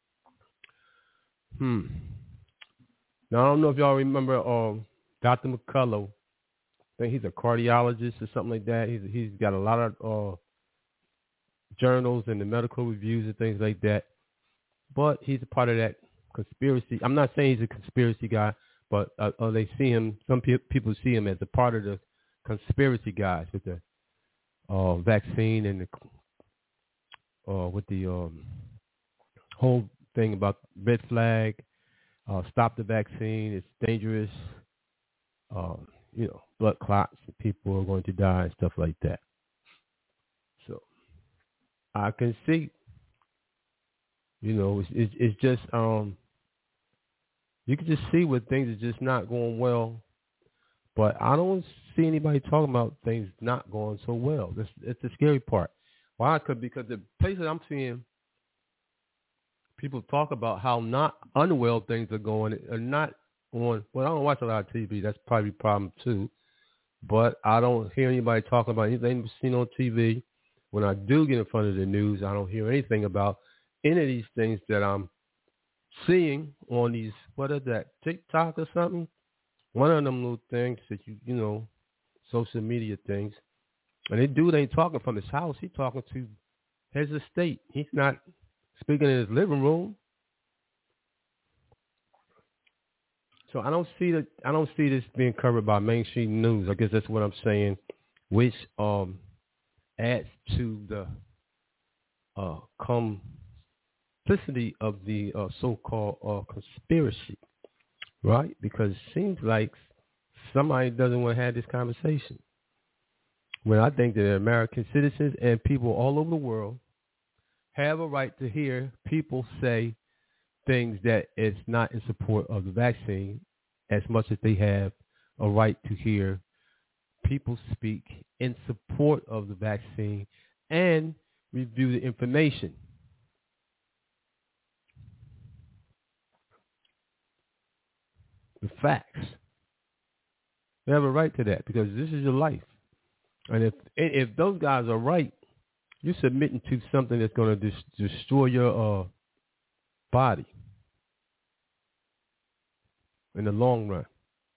Hmm. Now, I don't know if y'all remember uh, Doctor McCullough. I think he's a cardiologist or something like that. He's he's got a lot of uh, journals and the medical reviews and things like that. But he's a part of that conspiracy. I'm not saying he's a conspiracy guy, but uh, uh, they see him. Some pe- people see him as a part of the conspiracy guys with the uh, vaccine and the, uh, with the um, whole thing about red flag, uh, stop the vaccine. It's dangerous. Uh, you know, blood clots, and people are going to die and stuff like that. So I can see, you know, it's, it's, it's just, um, you can just see when things are just not going well. But I don't see anybody talking about things not going so well. That's, that's the scary part. Why? Cause, because the places I'm seeing people talk about how not unwell things are going are not on. Well, I don't watch a lot of T V. That's probably a problem too. But I don't hear anybody talking about anything seen on T V. When I do get in front of the news, I don't hear anything about any of these things that I'm seeing on these, what is that, TikTok or something? One of them little things that you, you know, social media things. And the dude ain't talking from his house. He's talking to his estate. He's not speaking in his living room. So I don't see that. I don't see this being covered by mainstream news. I guess that's what I'm saying, which um, adds to the uh, complicity of the uh, so-called uh, conspiracy, right? Because it seems like somebody doesn't want to have this conversation. When I think that American citizens and people all over the world have a right to hear people say things that is not in support of the vaccine, as much as they have a right to hear people speak in support of the vaccine and review the information. The facts. They have a right to that because this is your life. And if if those guys are right, you're submitting to something that's going to dis- destroy your uh, body in the long run.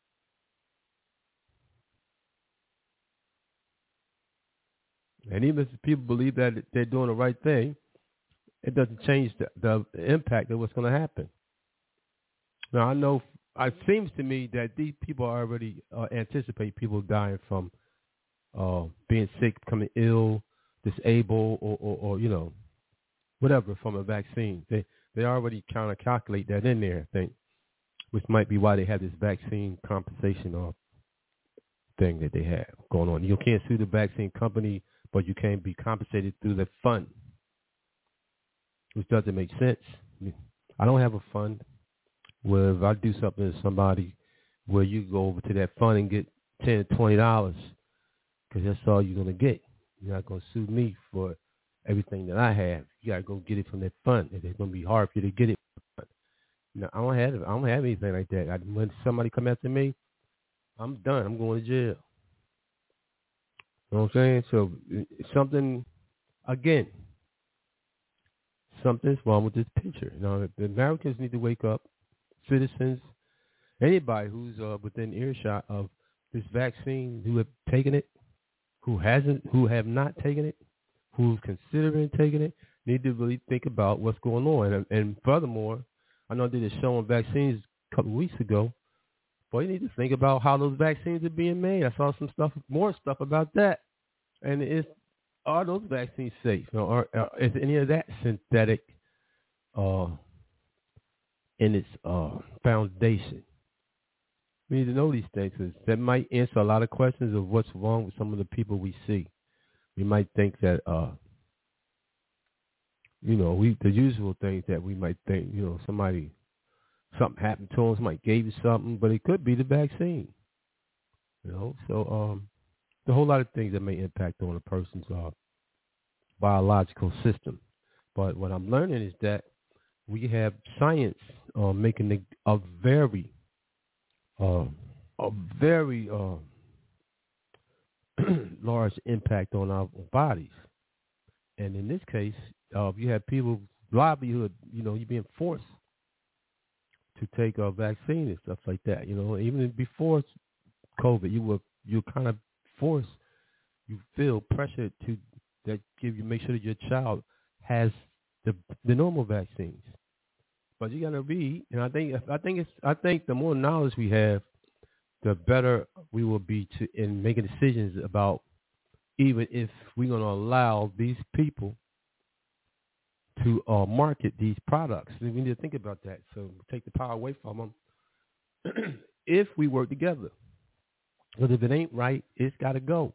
And even if people believe that they're doing the right thing, it doesn't change the, the impact of what's going to happen. Now, I know it seems to me that these people already uh, anticipate people dying from uh, being sick, becoming ill, disabled, or, or, or, you know, whatever from a vaccine. They they already kind of calculate that in there, I think, which might be why they have this vaccine compensation or thing that they have going on. You can't sue the vaccine company, but you can be compensated through the fund, which doesn't make sense. I don't have a fund where if I do something to somebody where you go over to that fund and get ten dollars, twenty dollars because that's all you're going to get. You're not going to sue me for everything that I have. You got to go get it from that fund. It's going to be hard for you to get it. No, I don't have I don't have anything like that. I, when somebody come after me, I'm done. I'm going to jail. You know what I'm saying? So something, again, something's wrong with this picture. You know, the Americans need to wake up. Citizens, anybody who's uh, within earshot of this vaccine, who have taken it, who hasn't, who have not taken it, who's considering taking it, need to really think about what's going on. And, and furthermore, I know I did a show on vaccines a couple of weeks ago, but you need to think about how those vaccines are being made. I saw some stuff, more stuff about that. And is, are those vaccines safe? Or, or is any of that synthetic uh, in its uh, foundation? We need to know these things because that might answer a lot of questions of what's wrong with some of the people we see. We might think that uh, you know, we the usual things that we might think, you know, somebody, something happened to them, somebody gave you something, but it could be the vaccine, you know. So um, a whole lot of things that may impact on a person's uh, biological system. But what I'm learning is that we have science uh, making a, a very, uh, a very uh, large impact on our bodies. And in this case, uh, you have people, livelihood, you know, you're being forced to take a vaccine and stuff like that. You know, even before COVID, you were you kind of forced, you feel pressure to that give you make sure that your child has the the normal vaccines. But you got to read, and I think I think it's I think the more knowledge we have, the better we will be to in making decisions about even if we're going to allow these people to uh, market these products. We need to think about that. So take the power away from them if we work together. Because if it ain't right, it's got to go.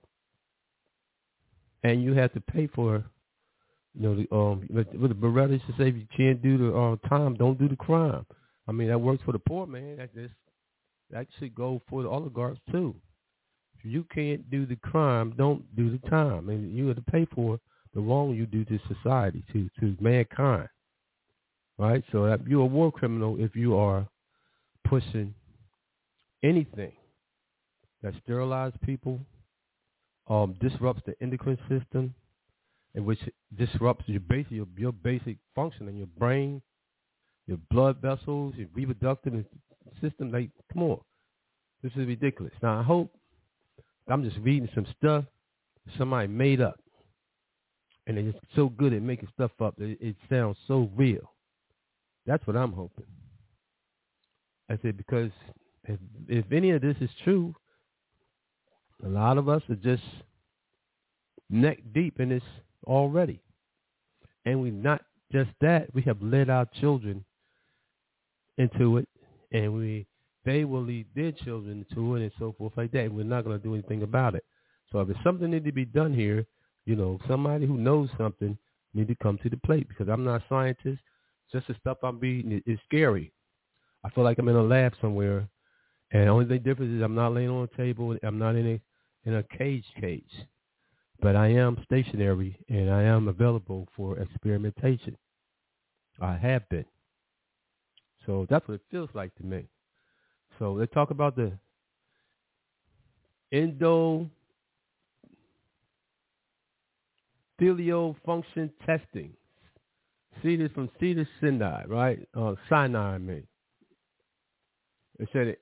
And you have to pay for, you know, the, um, with the Beretta used to say, if you can't do the uh, time, don't do the crime. I mean, that works for the poor man. That just, that should go for the oligarchs too. If you can't do the crime, don't do the time. And you have to pay for the wrong you do to society, to, to mankind. Right? So that you're a war criminal if you are pushing anything that sterilizes people, um, disrupts the endocrine system, and which disrupts your basic your, your basic function in your brain, your blood vessels, your reproductive system. Like, come on, this is ridiculous. Now I hope I'm just reading some stuff somebody made up, and they're just so good at making stuff up that it, it sounds so real. That's what I'm hoping. I said, because if, if any of this is true, a lot of us are just neck deep in this already. And we not just that, we have led our children into it, and we they will lead their children into it and so forth like that. And we're not going to do anything about it. So if there's something need to be done here, you know, somebody who knows something need to come to the plate, because I'm not a scientist. Just the stuff I'm reading is scary. I feel like I'm in a lab somewhere, and the only thing difference is I'm not laying on a table. I'm not in a in a cage cage, but I am stationary and I am available for experimentation. I have been. So that's what it feels like to me. So they talk about the endothelial function testing. See this from Cedar Sinai, right? Uh, Sinai, I mean. It said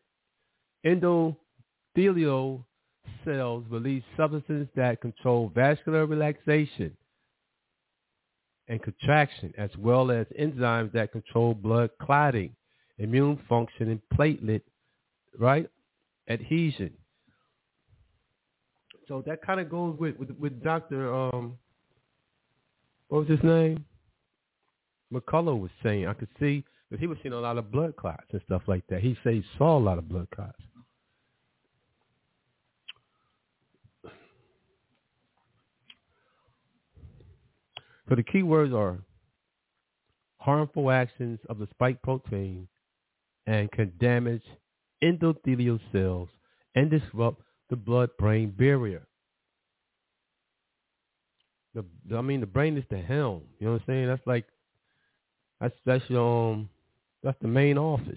endothelial cells release substances that control vascular relaxation and contraction, as well as enzymes that control blood clotting, immune function, and platelet, right, adhesion. So that kind of goes with, with, with Doctor, um, what was his name? McCullough was saying. I could see, because he was seeing a lot of blood clots and stuff like that. He said he saw a lot of blood clots. So the key words are harmful actions of the spike protein and can damage endothelial cells and disrupt the blood-brain barrier. The, the, I mean, the brain is the helm. You know what I'm saying? That's like, that's that's your, um, that's the main office.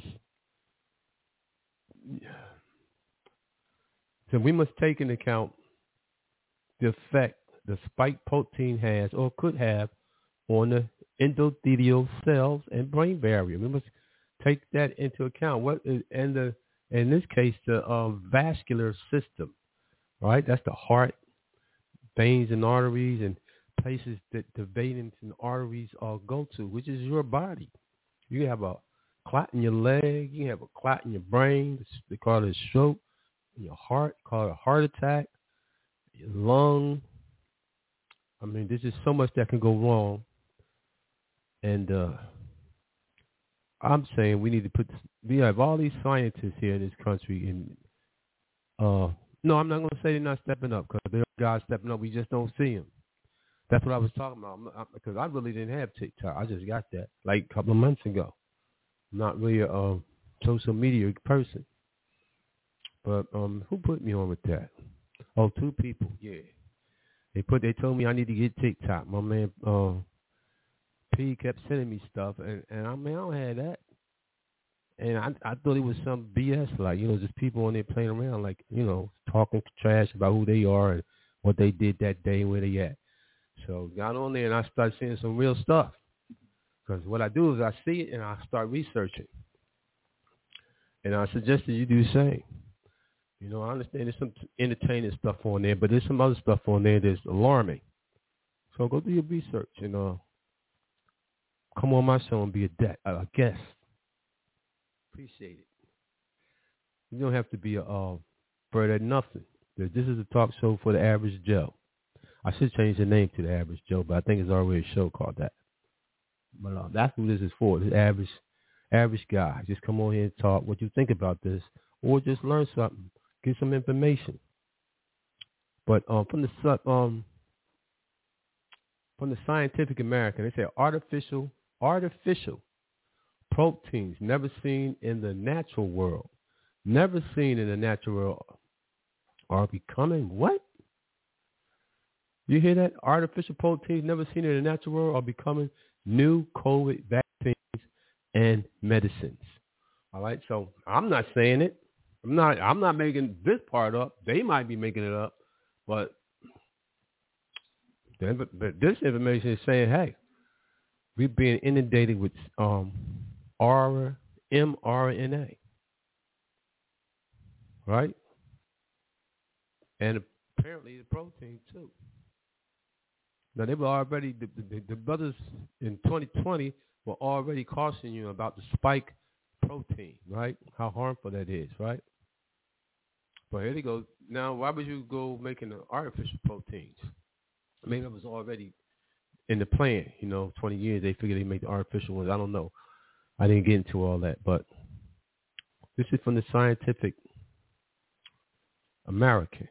So we must take into account the effect the spike protein has or could have on the endothelial cells and brain barrier. We must take that into account. What is, and the in this case the um, vascular system, right? That's the heart, veins and arteries, and places that the veins and arteries all go to, which is your body. You have a clot in your leg, you have a clot in your brain. They call it a stroke. Your heart, call it a heart attack. Your lung. I mean, there's just so much that can go wrong. And uh, I'm saying we need to put, we have all these scientists here in this country. And uh, no, I'm not going to say they're not stepping up, because there are guys stepping up. We just don't see them. That's what I was talking about. Because I really didn't have TikTok. I just got that like a couple of months ago. I'm not really a um, social media person. But um, who put me on with that? Oh, two people. Yeah, they put. They told me I need to get TikTok. My man uh, P kept sending me stuff, and, and I mean I don't have that. And I I thought it was some B S, like, you know, just people on there playing around, like, you know, talking trash about who they are and what they did that day and where they at. So got on there and I started seeing some real stuff. Because what I do is I see it and I start researching. And I suggested you do the same. You know, I understand there's some entertaining stuff on there, but there's some other stuff on there that's alarming. So go do your research and uh, come on my show and be a, de- a guest. Appreciate it. You don't have to be a uh, bird at nothing. This is a talk show for the average Joe. I should change the name to the average Joe, but I think it's already a show called that. But uh, that's what this is for. The average, average guy. Just come on here and talk what you think about this, or just learn something, get some information. But um, from the um, from the Scientific American, they say artificial, artificial. proteins never seen in the natural world, never seen in the natural world, are becoming what? You hear that? Artificial proteins never seen in the natural world are becoming new COVID vaccines and medicines. All right, so I'm not saying it. I'm not. I'm not making this part up. They might be making it up, but but this information is saying, hey, we're being inundated with um. R, mRNA, right? And apparently the protein too. Now they were already, the, the, the brothers in twenty twenty were already cautioning you about the spike protein, right? How harmful that is, right? But here they go. Now, why would you go making the artificial proteins? I mean, it was already in the plan, you know, twenty years they figured they'd make the artificial ones. I don't know. I didn't get into all that, but this is from the Scientific American.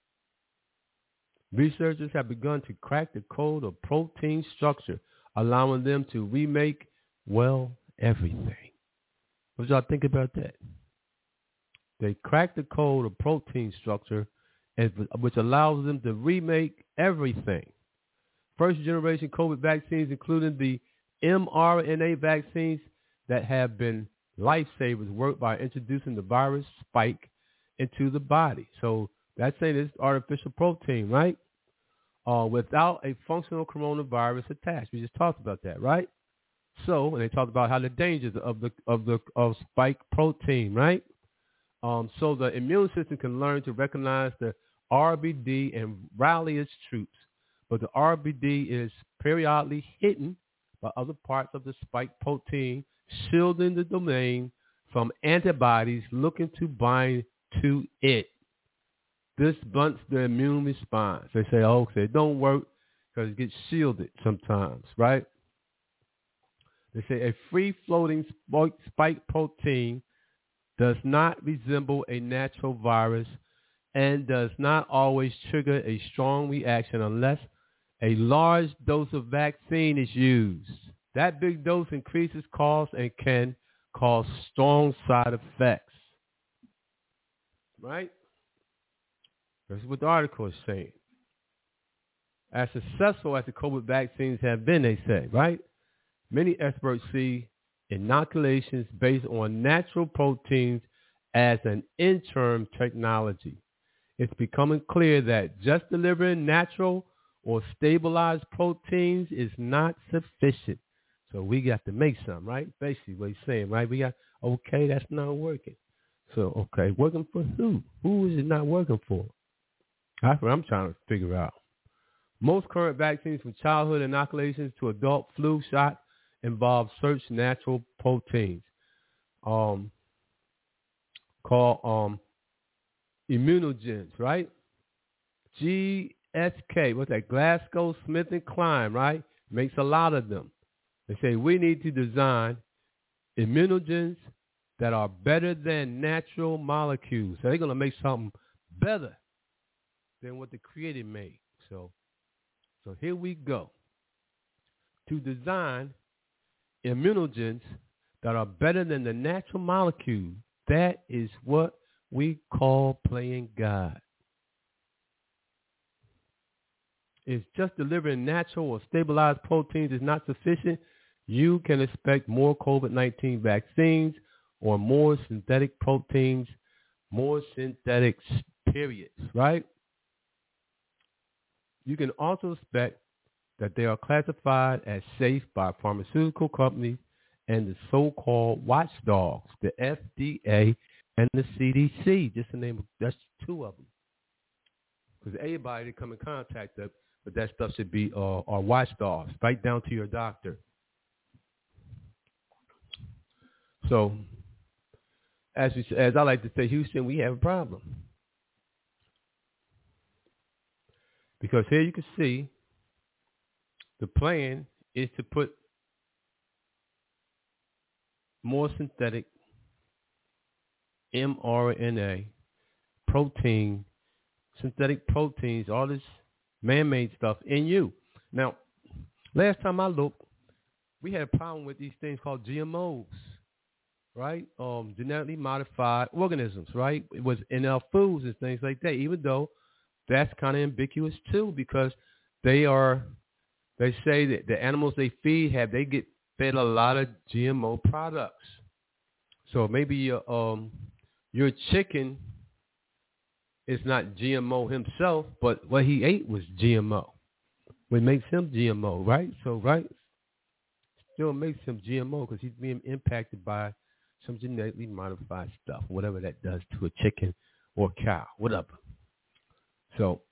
Researchers have begun to crack the code of protein structure, allowing them to remake, well, everything. What y'all think about that? They cracked the code of protein structure, which allows them to remake everything. First generation COVID vaccines, including the mRNA vaccines, that have been lifesavers, work by introducing the virus spike into the body. So that's saying it's artificial protein, right? Uh, without a functional coronavirus attached. We just talked about that, right? So, and they talked about how the dangers of the of the of spike protein, right? Um, so the immune system can learn to recognize the R B D and rally its troops, but the R B D is periodically hidden by other parts of the spike protein, shielding the domain from antibodies looking to bind to it. This blunts the immune response. They say, oh, okay, it don't work because it gets shielded sometimes, right? They say a free-floating spike protein does not resemble a natural virus and does not always trigger a strong reaction unless a large dose of vaccine is used. That big dose increases cost and can cause strong side effects. Right? That's what the article is saying. As successful as the COVID vaccines have been, they say, right? Many experts see inoculations based on natural proteins as an interim technology. It's becoming clear that just delivering natural or stabilized proteins is not sufficient. So we got to make some, right? Basically what he's saying, right? We got, okay, that's not working. So, okay, working for who? Who is it not working for? That's what I'm trying to figure out. Most current vaccines from childhood inoculations to adult flu shots involve search natural proteins um, called um, immunogens, right? G S K, what's that? Glasgow Smith and Kline, right? Makes a lot of them. They say we need to design immunogens that are better than natural molecules. So they're going to make something better than what the creator made. So So here we go. To design immunogens that are better than the natural molecule. That is what we call playing God. If just delivering natural or stabilized proteins is not sufficient, you can expect more COVID nineteen vaccines or more synthetic proteins, more synthetics, periods, right? You can also expect that they are classified as safe by pharmaceutical companies and the so-called watchdogs, the F D A and the C D C, just to name, that's two of them. Because everybody that come in contact with but that stuff should be uh, our watchdogs, right down to your doctor. So, as we, as I like to say, Houston, we have a problem. Because here you can see the plan is to put more synthetic mRNA, protein, synthetic proteins, all this man-made stuff in you. Now, last time I looked, we had a problem with these things called G M Os, right? Um, genetically modified organisms, right? It was in our foods and things like that, even though that's kind of ambiguous too, because they are, they say that the animals they feed have, they get fed a lot of G M O products. So maybe your, um, your chicken is not G M O himself, but what he ate was G M O. What makes him G M O, right? So, right? Still makes him G M O because he's being impacted by some genetically modified stuff, whatever that does to a chicken or cow, whatever. So,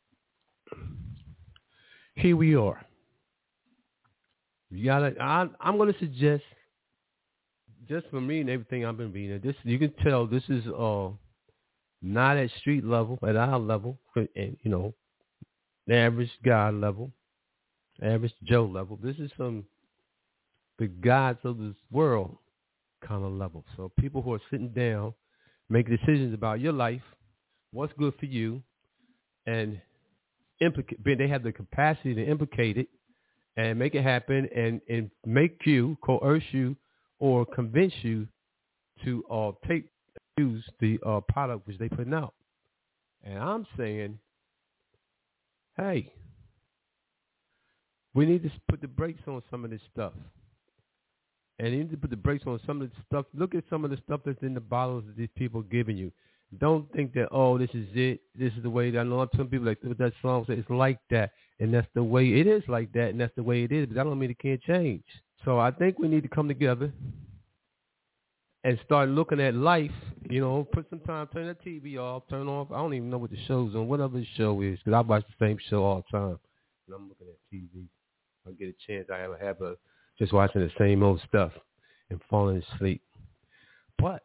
here we are. You gotta. I, I'm going to suggest, just from reading everything I've been reading, this you can tell this is uh not at street level, at our level, and you know, the average guy level, average Joe level. This is some the gods of this world kind of level. So people who are sitting down, making decisions about your life, what's good for you, and implicate. They have the capacity to implicate it and make it happen, and, and make you, coerce you, or convince you to uh, take use the uh, product which they putting out. And I'm saying, hey, we need to put the brakes on some of this stuff. And you need to put the brakes on some of the stuff. Look at some of the stuff that's in the bottles that these people are giving you. Don't think that, oh, this is it. This is the way that I know some people like that song says it's like that. And that's the way it is like that. And that's the way it is. But that don't mean it can't change. So I think we need to come together and start looking at life, you know, put some time, turn the T V off, turn off. I don't even know what the show's on, whatever the show is, because I watch the same show all the time. And I'm looking at T V. I get a chance, I ever have a, just watching the same old stuff and falling asleep. But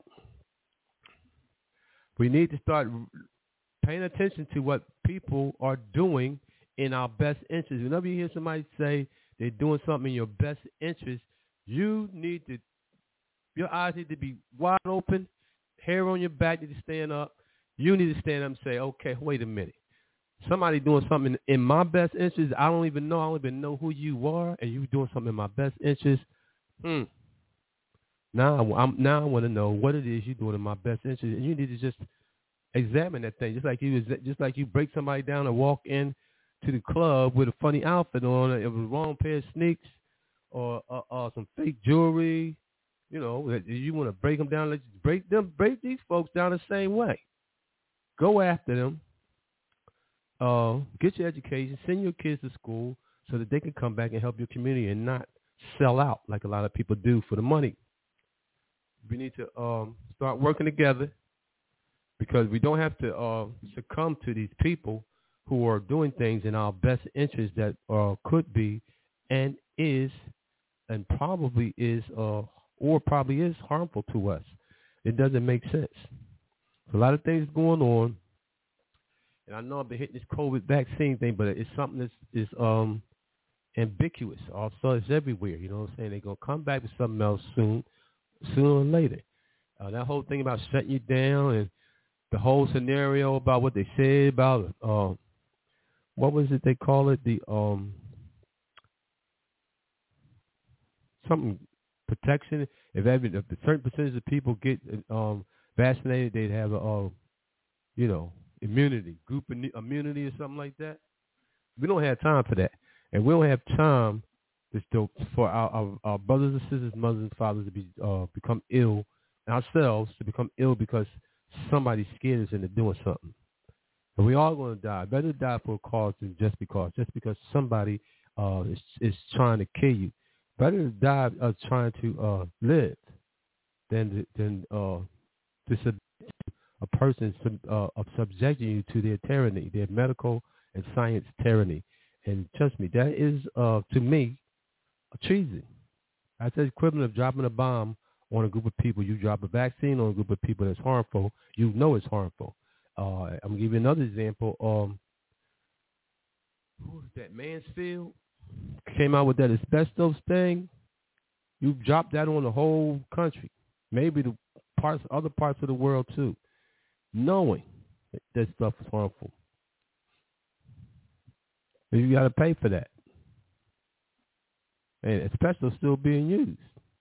we need to start paying attention to what people are doing in our best interest. Whenever you hear somebody say they're doing something in your best interest, you need to, your eyes need to be wide open, hair on your back need to stand up. You need to stand up and say, okay, wait a minute. Somebody doing something in my best interest, I don't even know, I don't even know who you are, and you doing something in my best interest. Hmm. Now, I'm, now I want to know what it is you're doing in my best interest, and you need to just examine that thing. Just like you, just like you break somebody down and walk in to the club with a funny outfit on, it was the wrong pair of sneaks or uh, uh, some fake jewelry. You know, you want to break them down. Let's break them, break these folks down the same way. Go after them. Uh, get your education. Send your kids to school so that they can come back and help your community and not sell out like a lot of people do for the money. We need to um, start working together because we don't have to uh, succumb to these people who are doing things in our best interest that uh, could be and is and probably is uh, or probably is harmful to us. It doesn't make sense. There's a lot of things going on, and I know I've been hitting this COVID vaccine thing, but it's something that's is um, ambiguous. Also, it's everywhere. You know what I'm saying? They're going to come back with something else soon, sooner or later. Uh, that whole thing about shutting you down and the whole scenario about what they said about, uh, what was it they call it? The um, something protection. If every if a certain percentage of people get um, vaccinated, they'd have a uh, you know immunity, group immunity or something like that. We don't have time for that, and we don't have time to still for our, our, our brothers and sisters, mothers and fathers to be uh, become ill, ourselves to become ill because somebody scared us into doing something. And we all going to die. Better die for a cause than just because. Just because somebody uh, is, is trying to kill you. Better to die uh, trying to uh, live than than uh, to subject a person uh, of subjecting you to their tyranny, their medical and science tyranny. And trust me, that is uh, to me a treason. That's the equivalent of dropping a bomb on a group of people. You drop a vaccine on a group of people that's harmful. You know it's harmful. Uh, I'm going to give you another example. Um, who was that? Mansfield came out with that asbestos thing. You dropped that on the whole country, maybe the parts, other parts of the world too, knowing that, that stuff is harmful. And you got to pay for that. And asbestos is still being used,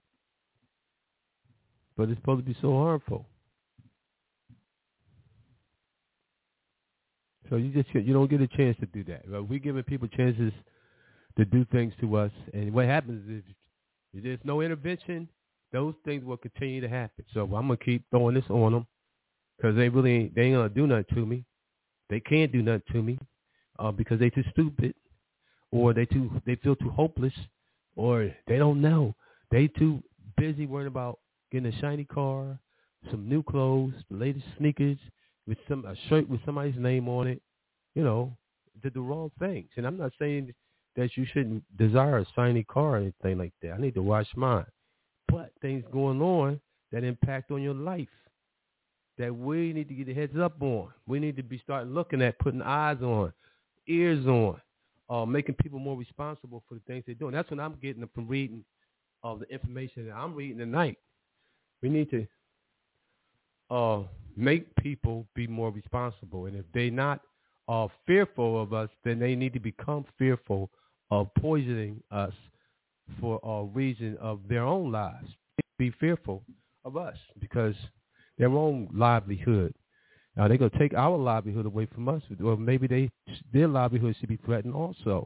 but it's supposed to be so harmful. So you just you don't get a chance to do that. We're giving people chances to do things to us, and what happens is if there's no intervention, those things will continue to happen. So I'm gonna keep throwing this on them because they really ain't, they ain't gonna do nothing to me. They can't do nothing to me uh, because they too stupid, or they too they feel too hopeless, or they don't know. They too busy worrying about getting a shiny car, some new clothes, the latest sneakers, with some a shirt with somebody's name on it, you know, did the wrong things. And I'm not saying that you shouldn't desire a shiny car or anything like that. I need to watch mine. But things going on that impact on your life that we need to get a heads up on. We need to be starting looking at, putting eyes on, ears on, uh, making people more responsible for the things they're doing. That's what I'm getting from reading of uh, the information that I'm reading tonight. We need to uh, make people be more responsible. And if they're not uh, fearful of us, then they need to become fearful of poisoning us for a reason of their own lives. Be fearful of us because their own livelihood. Now, they're going to take our livelihood away from us. Or maybe they their livelihood should be threatened also.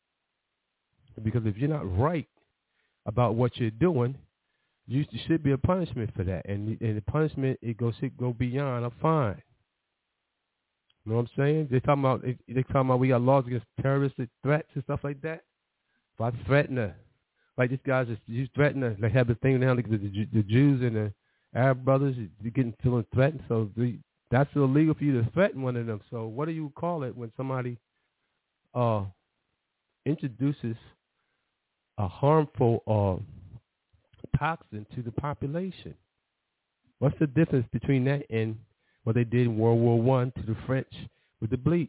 Because if you're not right about what you're doing, you should be a punishment for that. And, and the punishment, it goes should go beyond a fine. You know what I'm saying? They're talking about, they're talking about we got laws against terroristic threats and stuff like that. If I threaten to, like this guy's just he's threatening to like have the thing now, like the, the, the Jews and the Arab brothers, you're getting feeling threatened. So the, that's illegal for you to threaten one of them. So what do you call it when somebody uh, introduces a harmful uh, toxin to the population? What's the difference between that and what they did in World War One to the French with the bleach?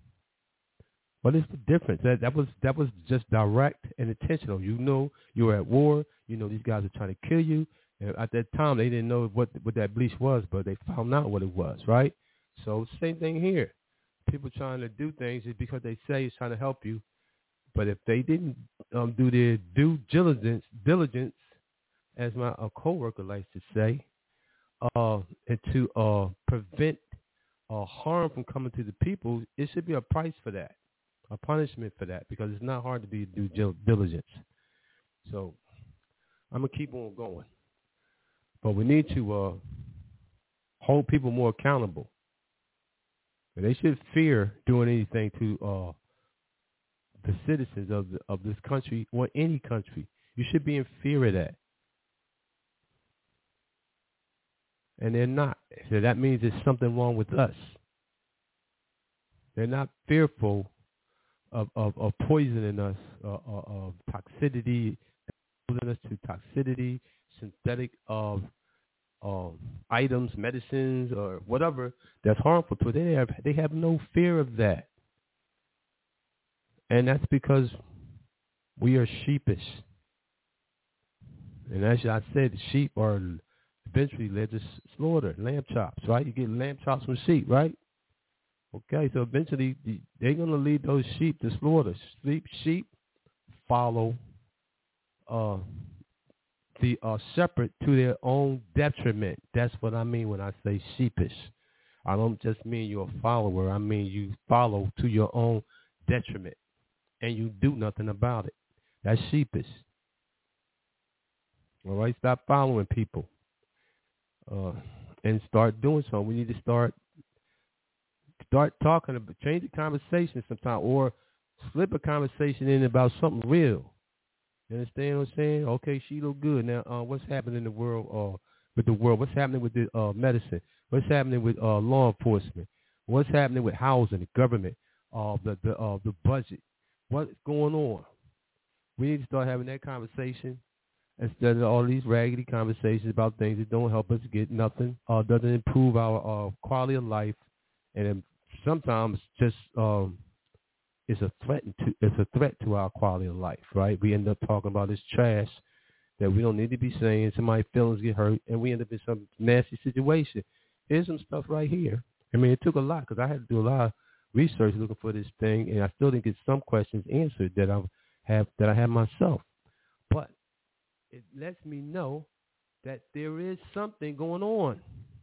What is the difference? That that was that was just direct and intentional. You know you were at war. You know these guys are trying to kill you. And at that time, they didn't know what what that bleach was, but they found out what it was, right? So same thing here. People trying to do things is because they say it's trying to help you, but if they didn't um, do their due diligence, diligence, as my a coworker likes to say, uh, and to uh, prevent uh, harm from coming to the people, it should be a price for that, a punishment for that, because it's not hard to be due diligence. So I'm gonna keep on going. But we need to uh, hold people more accountable. They should fear doing anything to uh, the citizens of the, of this country or any country. You should be in fear of that. And they're not. So that means there's something wrong with us. They're not fearful of, of, of poisoning us, uh, of toxicity, exposing us to toxicity, synthetic of um, items, medicines, or whatever that's harmful to it. They have they have no fear of that, and that's because we are sheepish. And as I said, sheep are eventually led to slaughter, lamb chops, right? You get lamb chops from sheep, right? Okay, so eventually they're going to lead those sheep to slaughter. Sheep, sheep follow uh, the uh, shepherd to their own detriment. That's what I mean when I say sheepish. I don't just mean you're a follower. I mean you follow to your own detriment, and you do nothing about it. That's sheepish. All right, stop following people uh, and start doing something. We need to start start talking about, change the conversation sometime, or slip a conversation in about something real. You understand what I'm saying? Okay, she look good. Now, uh, what's happening in the world uh, with the world? What's happening with the uh, medicine? What's happening with uh, law enforcement? What's happening with housing, the government, uh, the the uh, the budget? What's going on? We need to start having that conversation instead of all these raggedy conversations about things that don't help us get nothing, uh, doesn't improve our uh, quality of life, and sometimes just um, it's a threat to it's a threat to our quality of life. Right? We end up talking about this trash that we don't need to be saying. Somebody's feelings get hurt, and we end up in some nasty situation. Here's some stuff right here. I mean, it took a lot because I had to do a lot of research looking for this thing, and I still didn't get some questions answered that I have that I have myself. But it lets me know that there is something going on.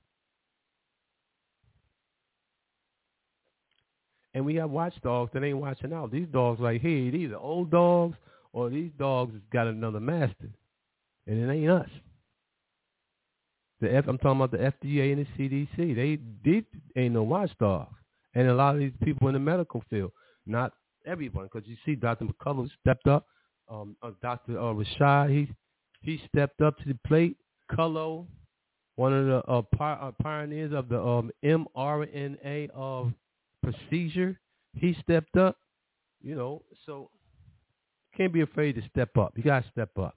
And we have watchdogs that ain't watching out. These dogs right here, these are old dogs, or these dogs got another master, and it ain't us. The F, I'm talking about the F D A and the C D C. They, they ain't no watchdogs. And a lot of these people in the medical field, not everyone, because you see Doctor McCullough stepped up. Um, uh, Doctor Uh, Rashad, he he stepped up to the plate. Cullo, one of the uh, pi- uh, pioneers of the um, mRNA uh, procedure, he stepped up. You know, so can't be afraid to step up. You gotta step up.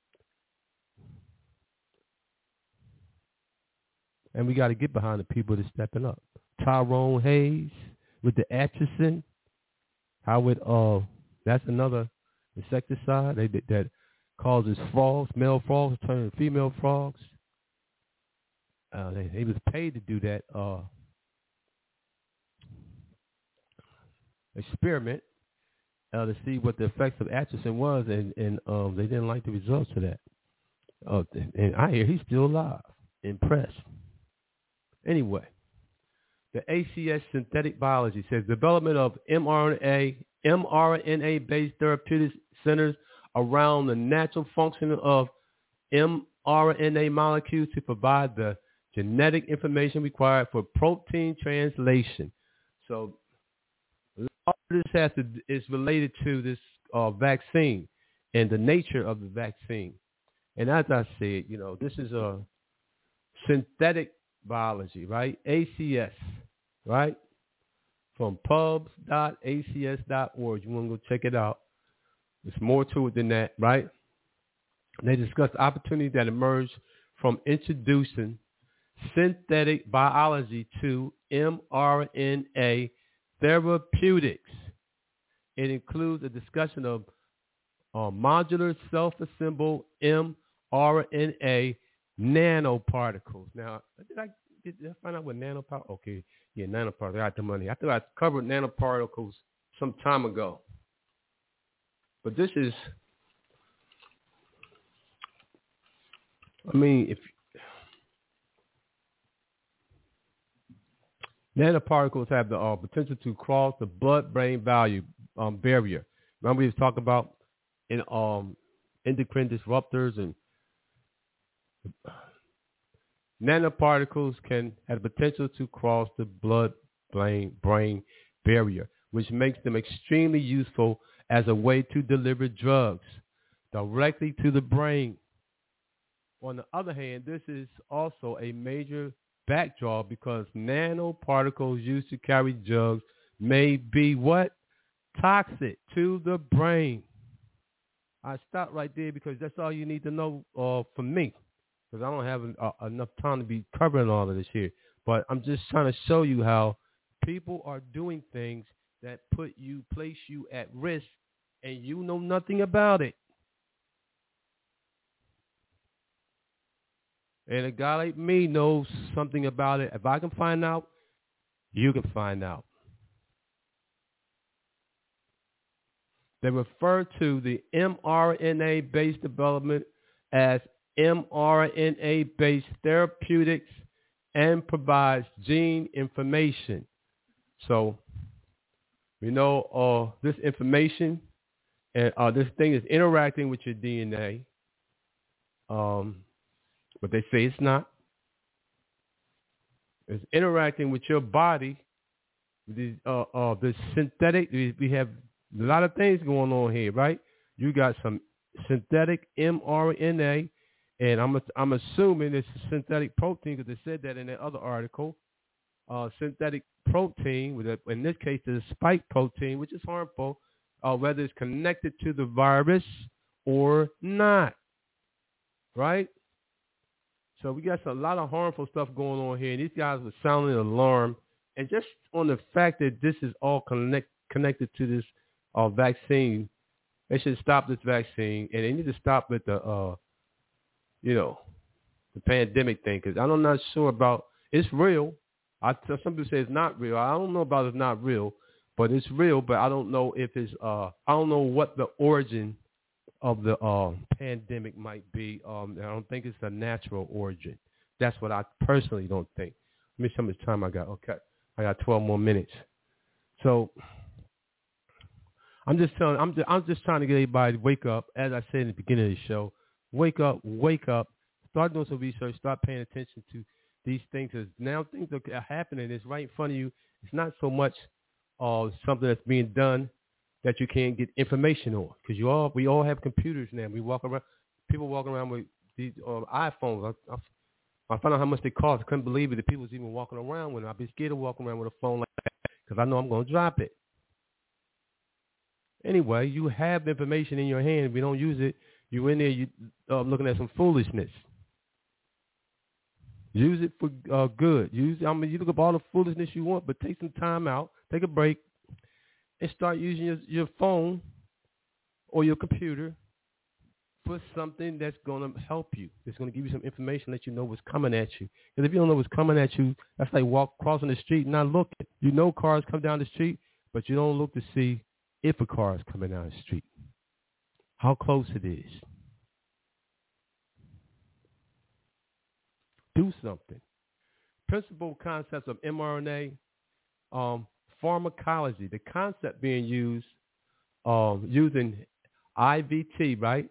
And we got to get behind the people that's stepping up. Tyrone Hayes with the Atchison. How it, uh, that's another insecticide they, that causes frogs, male frogs, turning female frogs. Uh, they, they was paid to do that uh, experiment uh, to see what the effects of Atchison was, and, and um, they didn't like the results of that. Uh, and I hear he's still alive. Impressed. Anyway, the A C S Synthetic Biology says development of mRNA, mRNA-based therapeutic centers around the natural function of mRNA molecules to provide the genetic information required for protein translation. So all this has to is related to this uh, vaccine and the nature of the vaccine. And as I said, you know, this is a synthetic biology, right? A C S, right? From pubs dot A C S dot org. You want to go check it out. There's more to it than that, right? They discuss opportunities that emerge from introducing synthetic biology to mRNA therapeutics. It includes a discussion of uh, modular self-assembled mRNA nanoparticles. Now, did I, did I find out what nanoparticles? Okay, yeah, nanoparticles. I got the money. I thought I covered nanoparticles some time ago. But this is, I mean, if nanoparticles have the uh, potential to cross the blood-brain value um, barrier. Remember we was talking about in um, endocrine disruptors, and nanoparticles can have the potential to cross the blood-brain brain barrier, which makes them extremely useful as a way to deliver drugs directly to the brain. On the other hand, this is also a major backdrop because nanoparticles used to carry drugs may be what? Toxic to the brain. I stop right there because that's all you need to know uh, from me, because I don't have uh, enough time to be covering all of this here. But I'm just trying to show you how people are doing things that put you, place you at risk, and you know nothing about it. And a guy like me knows something about it. If I can find out, you can find out. They refer to the mRNA-based development as mRNA-based therapeutics and provides gene information. So, we know uh, this information and uh, this thing is interacting with your D N A, um, but they say it's not. It's interacting with your body. These, uh, uh, the synthetic, we have a lot of things going on here, right? You got some synthetic mRNA, and I'm I'm assuming it's a synthetic protein because they said that in that other article. Uh, synthetic protein, with a, in this case, the spike protein, which is harmful, uh, whether it's connected to the virus or not, right? So we got a lot of harmful stuff going on here, and these guys were sounding an alarm, and just on the fact that this is all connect, connected to this uh, vaccine, they should stop this vaccine, and they need to stop with the, uh, you know, the pandemic thing, because I'm not sure about, it's real. I, some people say it's not real. I don't know about it's not real, but it's real, but I don't know if it's, uh, I don't know what the origin of the uh, pandemic might be. Um, I don't think it's a natural origin. That's what I personally don't think. Let me see how much time I got. Okay. I got twelve more minutes. So I'm just telling, I'm just, I'm just trying to get everybody to wake up. As I said in the beginning of the show, wake up, wake up, start doing some research, start paying attention to these things. Is now things are happening. It's right in front of you. It's not so much uh, something that's being done that you can't get information on, because you all we all have computers now. We walk around, people walking around with these uh, iPhones. I, I, I found out how much they cost. I couldn't believe it that people was even walking around with it. I'd be scared of walking around with a phone like that because I know I'm going to drop it. Anyway, you have information in your hand. If you don't use it, you're in there you uh, looking at some foolishness. Use it for uh, good. Use. I mean, you look up all the foolishness you want, but take some time out, take a break, and start using your, your phone or your computer for something that's going to help you. It's going to give you some information, let you know what's coming at you. Because if you don't know what's coming at you, that's like walk crossing the street and not looking. You know cars come down the street, but you don't look to see if a car is coming down the street, how close it is. Do something. Principal concepts of mRNA, um, pharmacology, the concept being used um, using I V T, right?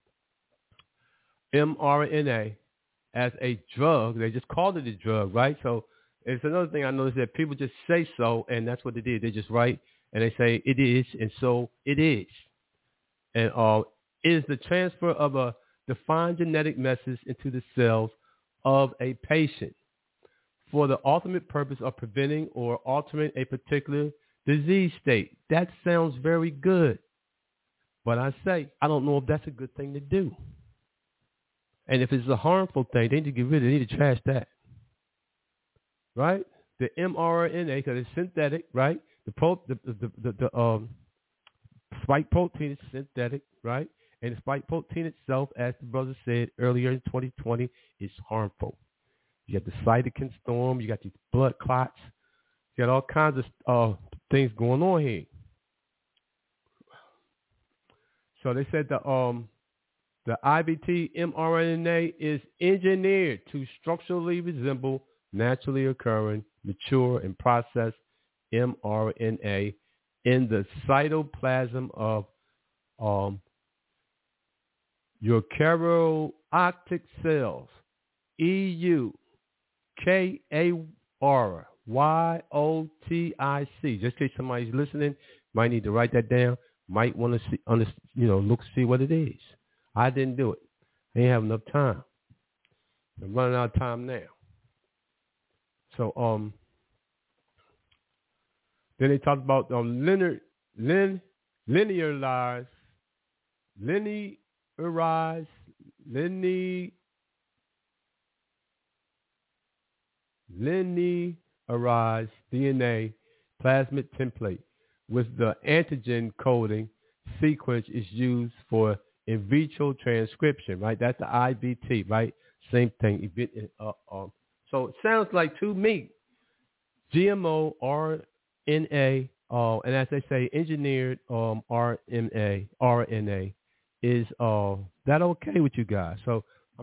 mRNA as a drug. They just called it a drug, right? So it's another thing I noticed that people just say so, and that's what they did. They just write, and they say it is, and so it is. And uh, it is the transfer of a defined genetic message into the cells of a patient for the ultimate purpose of preventing or altering a particular disease state. That sounds very good. But I say, I don't know if that's a good thing to do. And if it's a harmful thing, they need to get rid of it. They need to trash that. Right? The mRNA, because it's synthetic, right? The, pro, the, the, the, the um, spike protein is synthetic, right? And the spike protein itself, as the brother said earlier in twenty twenty, is harmful. You got the cytokine storm. You got these blood clots. You got all kinds of uh, things going on here. So they said the um the I V T mRNA is engineered to structurally resemble naturally occurring, mature, and processed mRNA in the cytoplasm of um, eukaryotic cells. E U K A R Y O T I C. Just in case somebody's listening, might need to write that down. Might want to see, under, you know, look, see what it is. I didn't do it. I didn't have enough time. I'm running out of time now. So, um, then they talked about um, linear, lin, linearized, linearized, linear, linearized D N A plasmid template with the antigen coding sequence is used for in vitro transcription, right? That's the I V T, right? Same thing. Uh, uh, so it sounds like to me, G M O R N A, uh, and as they say, engineered um, R N A, R N A is uh, that okay with you guys? So I'm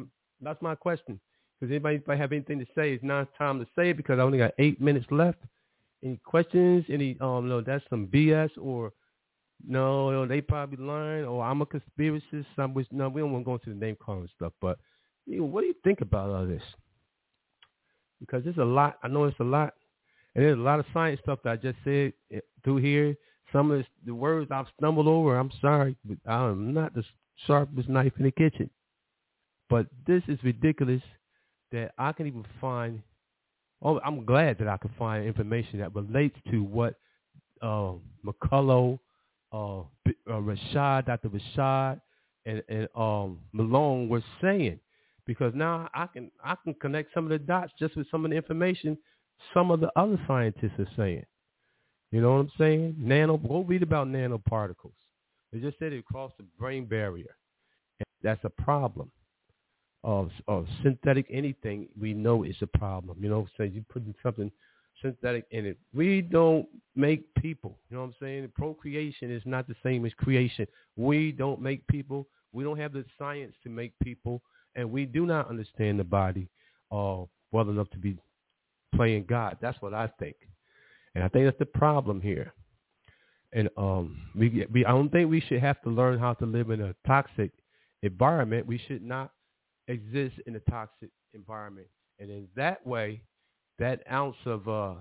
That's my question. Does anybody, anybody have anything to say? It's now it's time to say it because I only got eight minutes left. Any questions? Any, um, no, that's some B S or no, no they probably lying or I'm a conspiracist. Some which, no, we don't want to go into the name calling stuff, but you know, what do you think about all this? Because there's a lot. I know it's a lot. And there's a lot of science stuff that I just said through here. Some of this, the words I've stumbled over, I'm sorry, but I'm not the sharpest knife in the kitchen. But this is ridiculous that I can even find, oh, I'm glad that I can find information that relates to what uh, McCullough, uh, uh, Rashad, Doctor Rashad, and, and um, Malone were saying. Because now I can I can connect some of the dots just with some of the information some of the other scientists are saying. You know what I'm saying? Nano, go read about nanoparticles. They just said it crossed the brain barrier. And that's a problem. Of, of synthetic anything, we know it's a problem. You know, say you putting something synthetic in it. We don't make people. You know what I'm saying? Procreation is not the same as creation. We don't make people. We don't have the science to make people, and we do not understand the body uh, well enough to be playing God. That's what I think, and I think that's the problem here. And um, we, we, I don't think we should have to learn how to live in a toxic environment. We should not exist in a toxic environment, and in that way, that ounce of uh,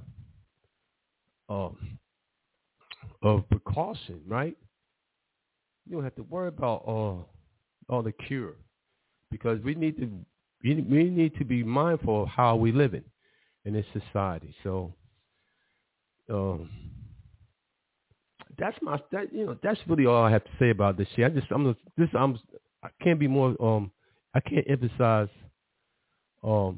uh, of precaution, right? You don't have to worry about uh, all the cure, because we need to we, we need to be mindful of how we live in in this society. So, um, that's my that you know that's really all I have to say about this shit. I just I'm this I'm I can't be more um. I can't emphasize um,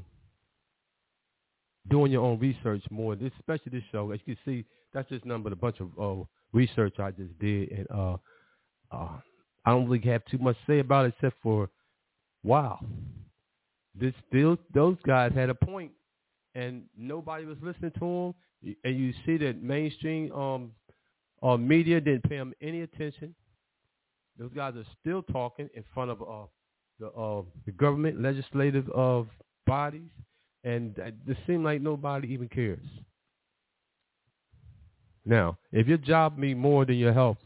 doing your own research more, this, especially this show. As you can see, that's just nothing but a bunch of uh, research I just did. And uh, uh, I don't really have too much to say about it except for, wow, this still, those guys had a point, and nobody was listening to them. And you see that mainstream um, uh, media didn't pay them any attention. Those guys are still talking in front of uh, The, uh, the government, legislative uh, bodies, and it seems like nobody even cares. Now, if your job means more than your health,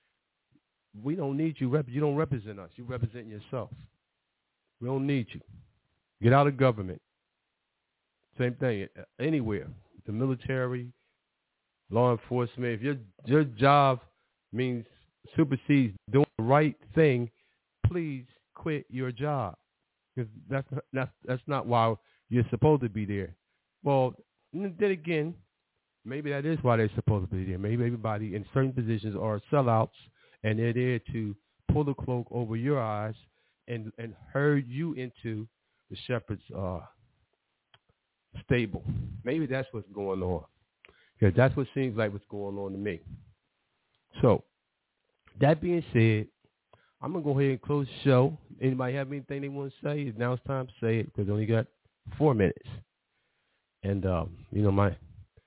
we don't need you. Rep- you don't represent us. You represent yourself. We don't need you. Get out of government. Same thing, anywhere. The military, law enforcement. If your your job means supersedes doing the right thing, please quit your job, because that's that's that's not why you're supposed to be there. Well, then again, maybe that is why they're supposed to be there. Maybe everybody in certain positions are sellouts, and they're there to pull the cloak over your eyes and and herd you into the shepherd's uh, stable. Maybe that's what's going on, because that's what seems like what's going on to me. So, that being said, I'm going to go ahead and close the show. Anybody have anything they want to say? Now it's time to say it, because I only got four minutes. And, um, you know, my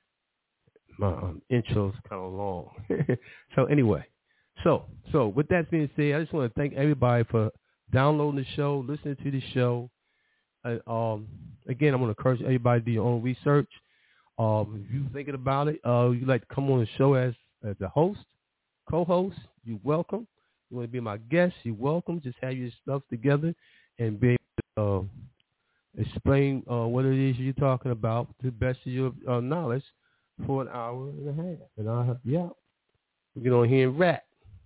my um, intro's kind of long. So anyway, so so with that being said, I just want to thank everybody for downloading the show, listening to the show. And, um, again, I'm going to encourage everybody to do your own research. Um, if you're thinking about it, uh, you'd like to come on the show as, as a host, co-host, you're welcome. You want to be my guest, you're welcome. Just have your stuff together and be able to uh, explain uh, what it is you're talking about to the best of your uh, knowledge for an hour and a half. And I'll help you out. We get on here and rap.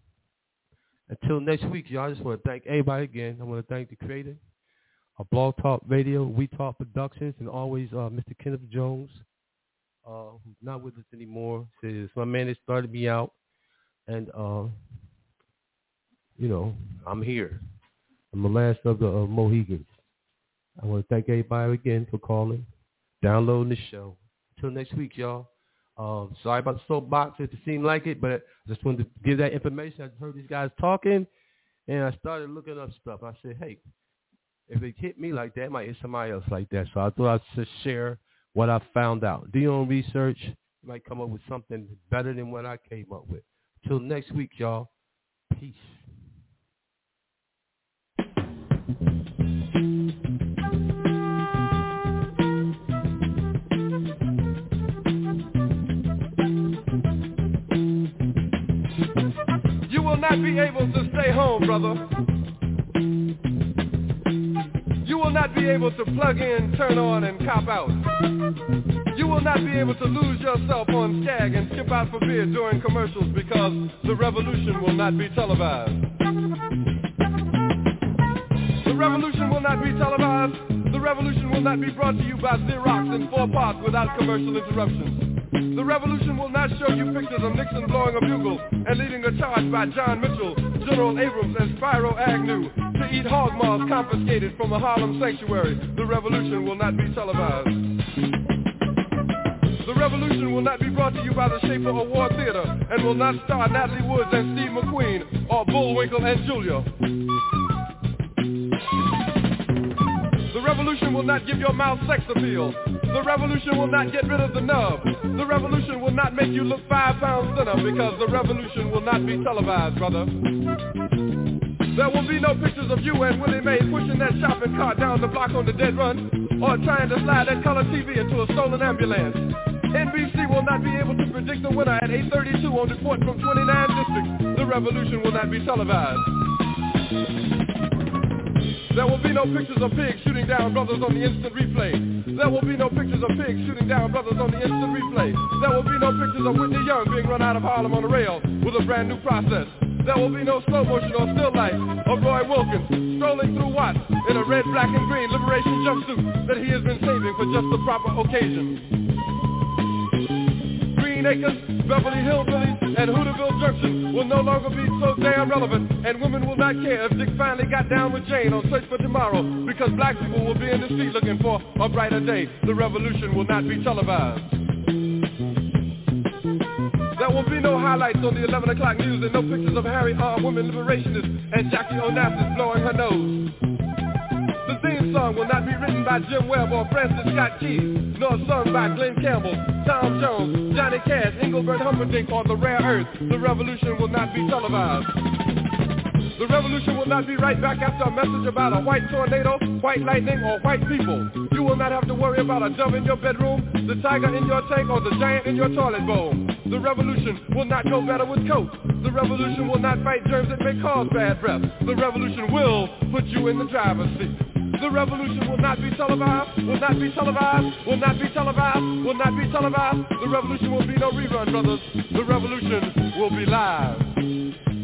Until next week, y'all, I just want to thank everybody again. I want to thank the creator of Blog Talk Radio, We Talk Productions, and always uh, Mister Kenneth Jones, uh, who's not with us anymore. Says my man that started me out. And, uh, you know, I'm here. I'm the last of the uh, Mohegans. I want to thank everybody again for calling, downloading the show. Until next week, y'all. Um, sorry about the soapbox if it seemed like it, but I just wanted to give that information. I just heard these guys talking, and I started looking up stuff. I said, hey, if it hit me like that, it might hit somebody else like that. So I thought I'd just share what I found out. Do your own research. You might come up with something better than what I came up with. Until next week, y'all. Peace. not be able to stay home, brother. You will not be able to plug in, turn on, and cop out. You will not be able to lose yourself on Skag and skip out for beer during commercials because the revolution will not be televised. The revolution will not be televised. The revolution will not be brought to you by Xerox in four parts without commercial interruptions. The revolution will not show you pictures of Nixon blowing a bugle and leading a charge by John Mitchell, General Abrams, and Spyro Agnew to eat hog maws confiscated from a Harlem sanctuary. The revolution will not be televised. The revolution will not be brought to you by the Schaefer Award Theater and will not star Natalie Woods and Steve McQueen or Bullwinkle and Julia. The revolution will not give your mouth sex appeal. The revolution will not get rid of the nub. The revolution will not make you look five pounds thinner because the revolution will not be televised, brother. There will be no pictures of you and Willie Mae pushing that shopping cart down the block on the dead run or trying to slide that color T V into a stolen ambulance. N B C will not be able to predict the winner at eight thirty-two on report from twenty-nine districts. The revolution will not be televised. There will be no pictures of pigs shooting down brothers on the instant replay. There will be no pictures of pigs shooting down brothers on the instant replay. There will be no pictures of Whitney Young being run out of Harlem on a rail with a brand new process. There will be no slow motion or still life of Roy Wilkins strolling through Watts in a red, black, and green liberation jumpsuit that he has been saving for just the proper occasion. Green Acres, Beverly Hillbillies, and Hooterville Junction will no longer be so damn relevant, and women will not care if Dick finally got down with Jane on Search for Tomorrow, because black people will be in the street looking for a brighter day. The revolution will not be televised. There will be no highlights on the eleven o'clock news and no pictures of Harry armed women liberationists and Jackie Onassis blowing her nose. The theme song will not be written by Jim Webb or Francis Scott Keys, nor sung by Glenn Campbell, Tom Jones, Johnny Cash, Engelbert Humperdinck, or The Rare Earth. The revolution will not be televised. The revolution will not be right back after a message about a white tornado, white lightning, or white people. You will not have to worry about a dove in your bedroom, the tiger in your tank, or the giant in your toilet bowl. The revolution will not go better with Coke. The revolution will not fight germs that may cause bad breath. The revolution will put you in the driver's seat. The revolution will not be televised, will not be televised, will not be televised, will not be televised. The revolution will be no rerun, brothers. The revolution will be live.